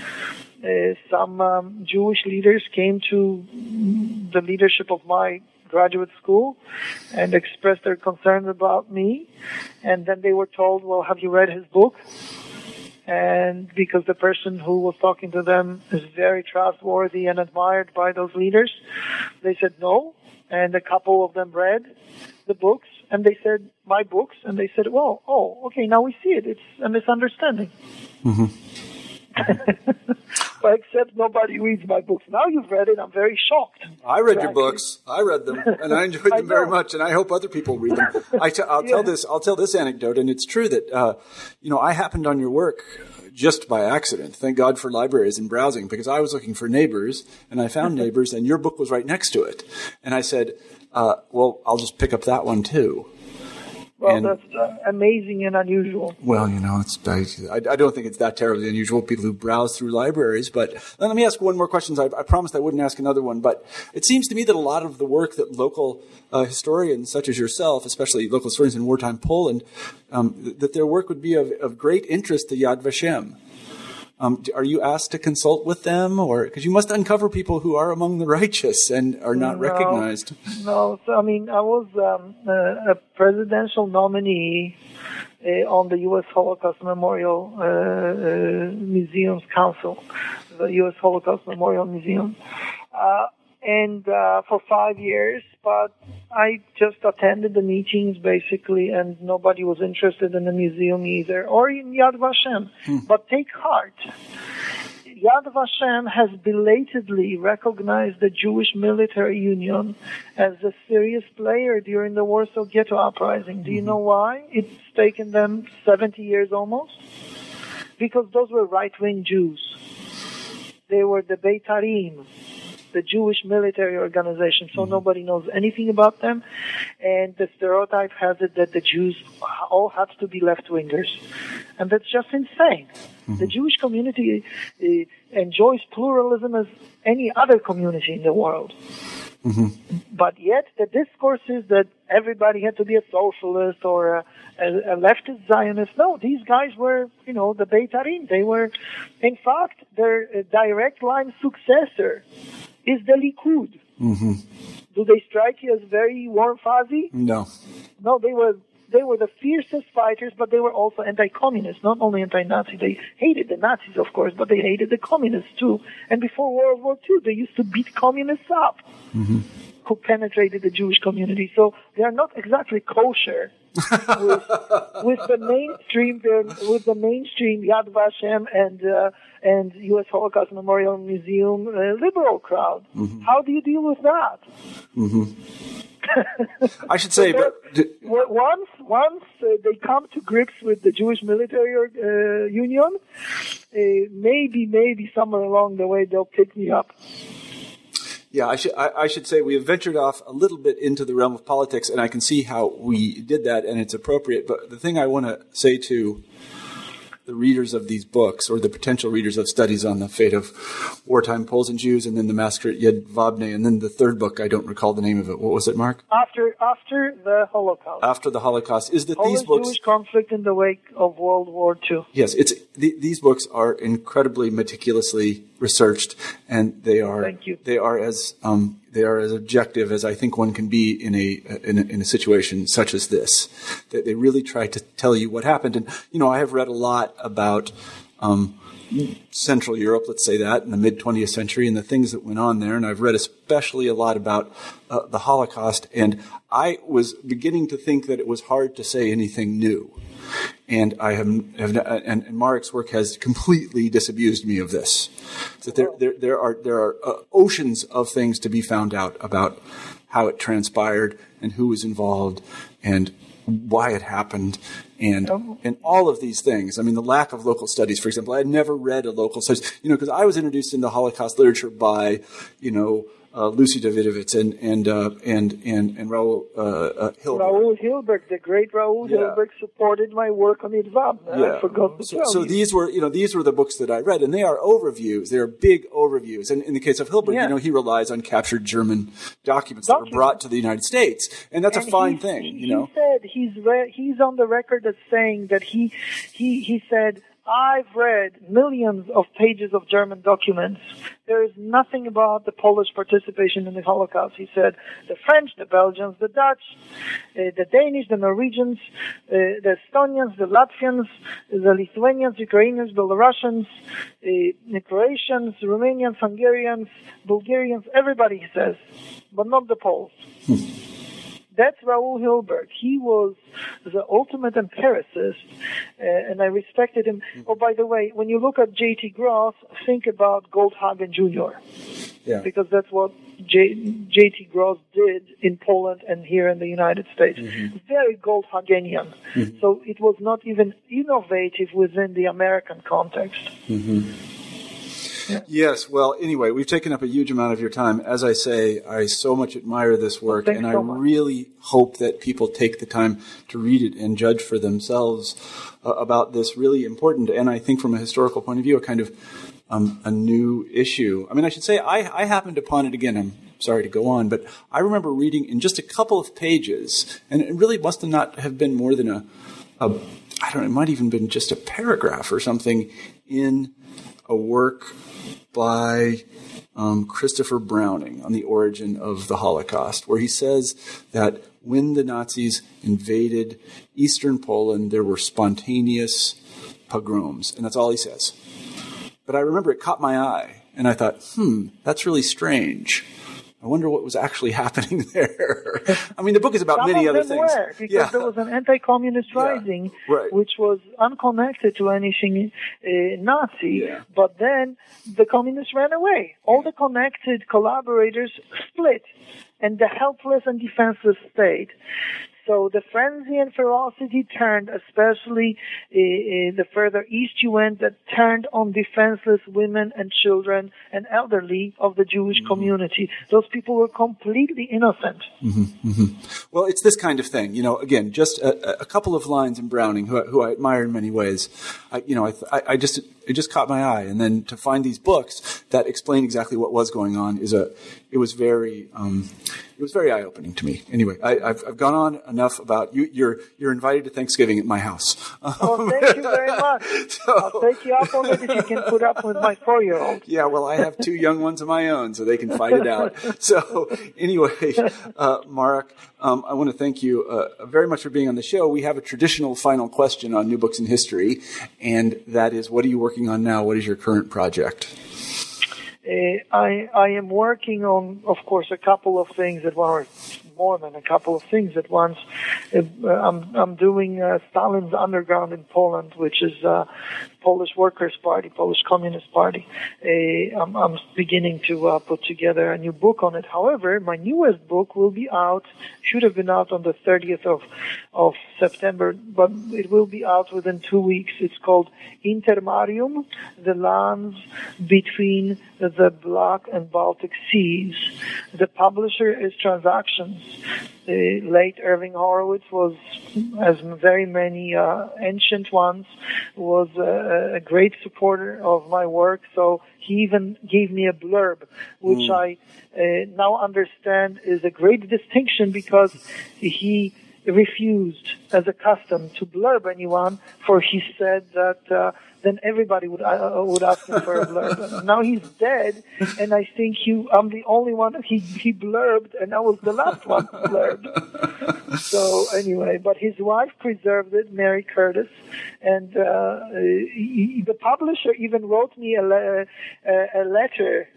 Some Jewish leaders came to the leadership of my graduate school and expressed their concerns about me, and then they were told, well, have you read his book? And because the person who was talking to them is very trustworthy and admired by those leaders, they said no, and a couple of them read the books, and they said, my books, and they said, well, okay, now we see it, it's a misunderstanding. Mm-hmm. But except nobody reads my books. Now you've read it, I'm very shocked. I read your books. I read them, and I enjoyed them very much, and I hope other people read them. I'll tell this anecdote, and it's true that I happened on your work just by accident. Thank God for libraries and browsing, because I was looking for Neighbors, and I found Neighbors, and your book was right next to it. And I said, well, I'll just pick up that one too. Well, that's amazing and unusual. Well, I don't think it's that terribly unusual, people who browse through libraries. But let me ask one more question. I promised I wouldn't ask another one. But it seems to me that a lot of the work that local historians, such as yourself, especially local historians in wartime Poland, that their work would be of great interest to Yad Vashem. Are you asked to consult with them, or because you must uncover people who are among the righteous and are not recognized? No, so I was a presidential nominee on the U.S. Holocaust Memorial Museums Council, the U.S. Holocaust Memorial Museum, and for 5 years. But I just attended the meetings, basically, and nobody was interested in the museum either, or in Yad Vashem. But take heart. Yad Vashem has belatedly recognized the Jewish Military Union as a serious player during the Warsaw Ghetto Uprising. Do you know why? It's taken them 70 years almost. Because those were right-wing Jews. They were the Beitarim, the Jewish military organization, so nobody knows anything about them, and the stereotype has it that the Jews all have to be left-wingers, and that's just insane. The Jewish community enjoys pluralism as any other community in the world. But yet the discourse is that everybody had to be a socialist or a leftist Zionist. No, these guys were, the Beitarim. They were, in fact, their direct line successor is the Likud. Do they strike you as very warm fuzzy? No. No, they were the fiercest fighters, but they were also anti-communist, not only anti-Nazi. They hated the Nazis, of course, but they hated the communists too. And before World War II, they used to beat communists up who penetrated the Jewish community. So they are not exactly kosher with the mainstream Yad Vashem and U.S. Holocaust Memorial Museum liberal crowd. How do you deal with that? I should say, once they come to grips with the Jewish Military Union, maybe somewhere along the way they'll pick me up. Yeah, I should say we have ventured off a little bit into the realm of politics, and I can see how we did that, and it's appropriate. But the thing I want to say to the readers of these books, or the potential readers of studies on the fate of wartime Poles and Jews, and then the massacre at Jedwabne, and then the third book, I don't recall the name of it. What was it, Mark? After the Holocaust. After the Holocaust. Is that these books... Polish-Jewish conflict in the wake of World War II. Yes, these books are incredibly meticulously researched, and they are... Thank you. They are as objective as I think one can be in a situation such as this. They really try to tell you what happened. And, I have read a lot about Central Europe, let's say that, in the mid-20th century and the things that went on there. And I've read especially a lot about the Holocaust. And I was beginning to think that it was hard to say anything new. And I and Marek's work has completely disabused me of this. That there are oceans of things to be found out about how it transpired and who was involved and why it happened and all of these things. I mean, the lack of local studies, for example. I had never read a local studies, because I was introduced into Holocaust literature by, Lucy Davidovitz and Raoul Hilberg. Raoul Hilberg, the great Raoul Hilberg, supported my work on Idvam. I forgot to tell you. So these were the books that I read, and they are overviews. They are big overviews. And in the case of Hilberg, he relies on captured German documents that were brought to the United States, and that's a fine thing. He said he's on the record as saying that he said, I've read millions of pages of German documents. There is nothing about the Polish participation in the Holocaust. He said the French, the Belgians, the Dutch, the Danish, the Norwegians, the Estonians, the Latvians, the Lithuanians, Ukrainians, Belarusians, the Croatians, Romanians, Hungarians, Bulgarians, everybody, he says, but not the Poles. That's Raoul Hilberg. He was the ultimate empiricist, and I respected him. Oh, by the way, when you look at J.T. Gross, think about Goldhagen Jr. Yeah. Because that's what J.T. Gross did in Poland and here in the United States. Mm-hmm. Very Goldhagenian. Mm-hmm. So it was not even innovative within the American context. Mm-hmm. Yeah. Yes. Well, anyway, we've taken up a huge amount of your time. As I say, I so much admire this work, and I really hope that people take the time to read it and judge for themselves about this really important, and I think from a historical point of view, a kind of a new issue. I mean, I should say I happened upon it again. I'm sorry to go on, but I remember reading in just a couple of pages, and it really must not have been more than I don't know, it might even been just a paragraph or something in a work by Christopher Browning on the origin of the Holocaust, where he says that when the Nazis invaded Eastern Poland, there were spontaneous pogroms, and that's all he says. But I remember it caught my eye, and I thought, that's really strange. I wonder what was actually happening there. I mean, the book is about many other things. Because there was an anti-communist rising, which was unconnected to anything Nazi. Yeah. But then the communists ran away. All the connected collaborators split, and the helpless and defenseless state. So the frenzy and ferocity turned, especially the further east you went, that turned on defenseless women and children and elderly of the Jewish community. Those people were completely innocent. Mm-hmm, mm-hmm. Well, it's this kind of thing. Again, just a couple of lines in Browning, who I admire in many ways. It just caught my eye, and then to find these books that explain exactly what was going on it was very eye-opening to me. Anyway, I've gone on enough about you. You're invited to Thanksgiving at my house. Oh, thank you very much. I'll take you up on it if you can put up with my 4-year-old. Yeah, well, I have 2 young ones of my own, so they can fight it out. So anyway, Marek, I want to thank you very much for being on the show. We have a traditional final question on New Books in History, and that is, what are you working on now? What is your current project? I am working on, of course, a couple of things at once, more than a couple of things at once. I'm doing Stalin's Underground in Poland, which is Polish Workers' Party, Polish Communist Party. I'm beginning to put together a new book on it. However, my newest book will be out, should have been out on the 30th of September, but it will be out within 2 weeks. It's called Intermarium, the lands between the Black and Baltic Seas. The publisher is Transactions. The late Irving Horowitz was, as very many ancient ones, was a great supporter of my work. So he even gave me a blurb, which I now understand is a great distinction, because he refused, as a custom, to blurb anyone, for he said that then everybody would ask him for a blurb. Now he's dead, and I think I'm the only one he blurbed, and I was the last one blurb. So anyway, but his wife preserved it, Mary Curtis, and the publisher even wrote me a letter.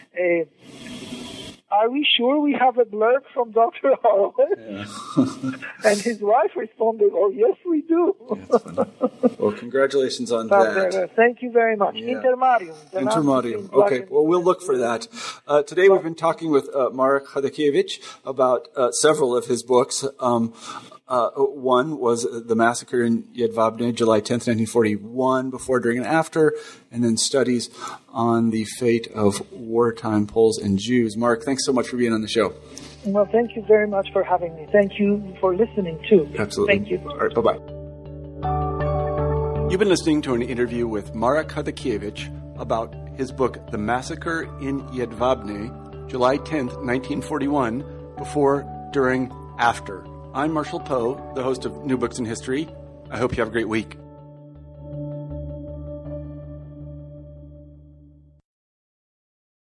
Are we sure we have a blurb from Dr. Horowitz? Yeah. And his wife responded, oh, yes, we do. Well, congratulations on that. Thank you very much. Yeah. Intermarium. Okay, well, we'll look for that. Today we've been talking with Marek Chodokiewicz about several of his books. One was the massacre in Jedwabne, July 10th, 1941, before, during, and after, and then studies on the fate of wartime Poles and Jews. Mark, thanks so much for being on the show. Well, thank you very much for having me. Thank you for listening, too. Absolutely. Thank you. All right, bye-bye. You've been listening to an interview with Marek Chodokiewicz about his book, The Massacre in Jedwabne, July 10th, 1941, before, during, after. I'm Marshall Poe, the host of New Books in History. I hope you have a great week.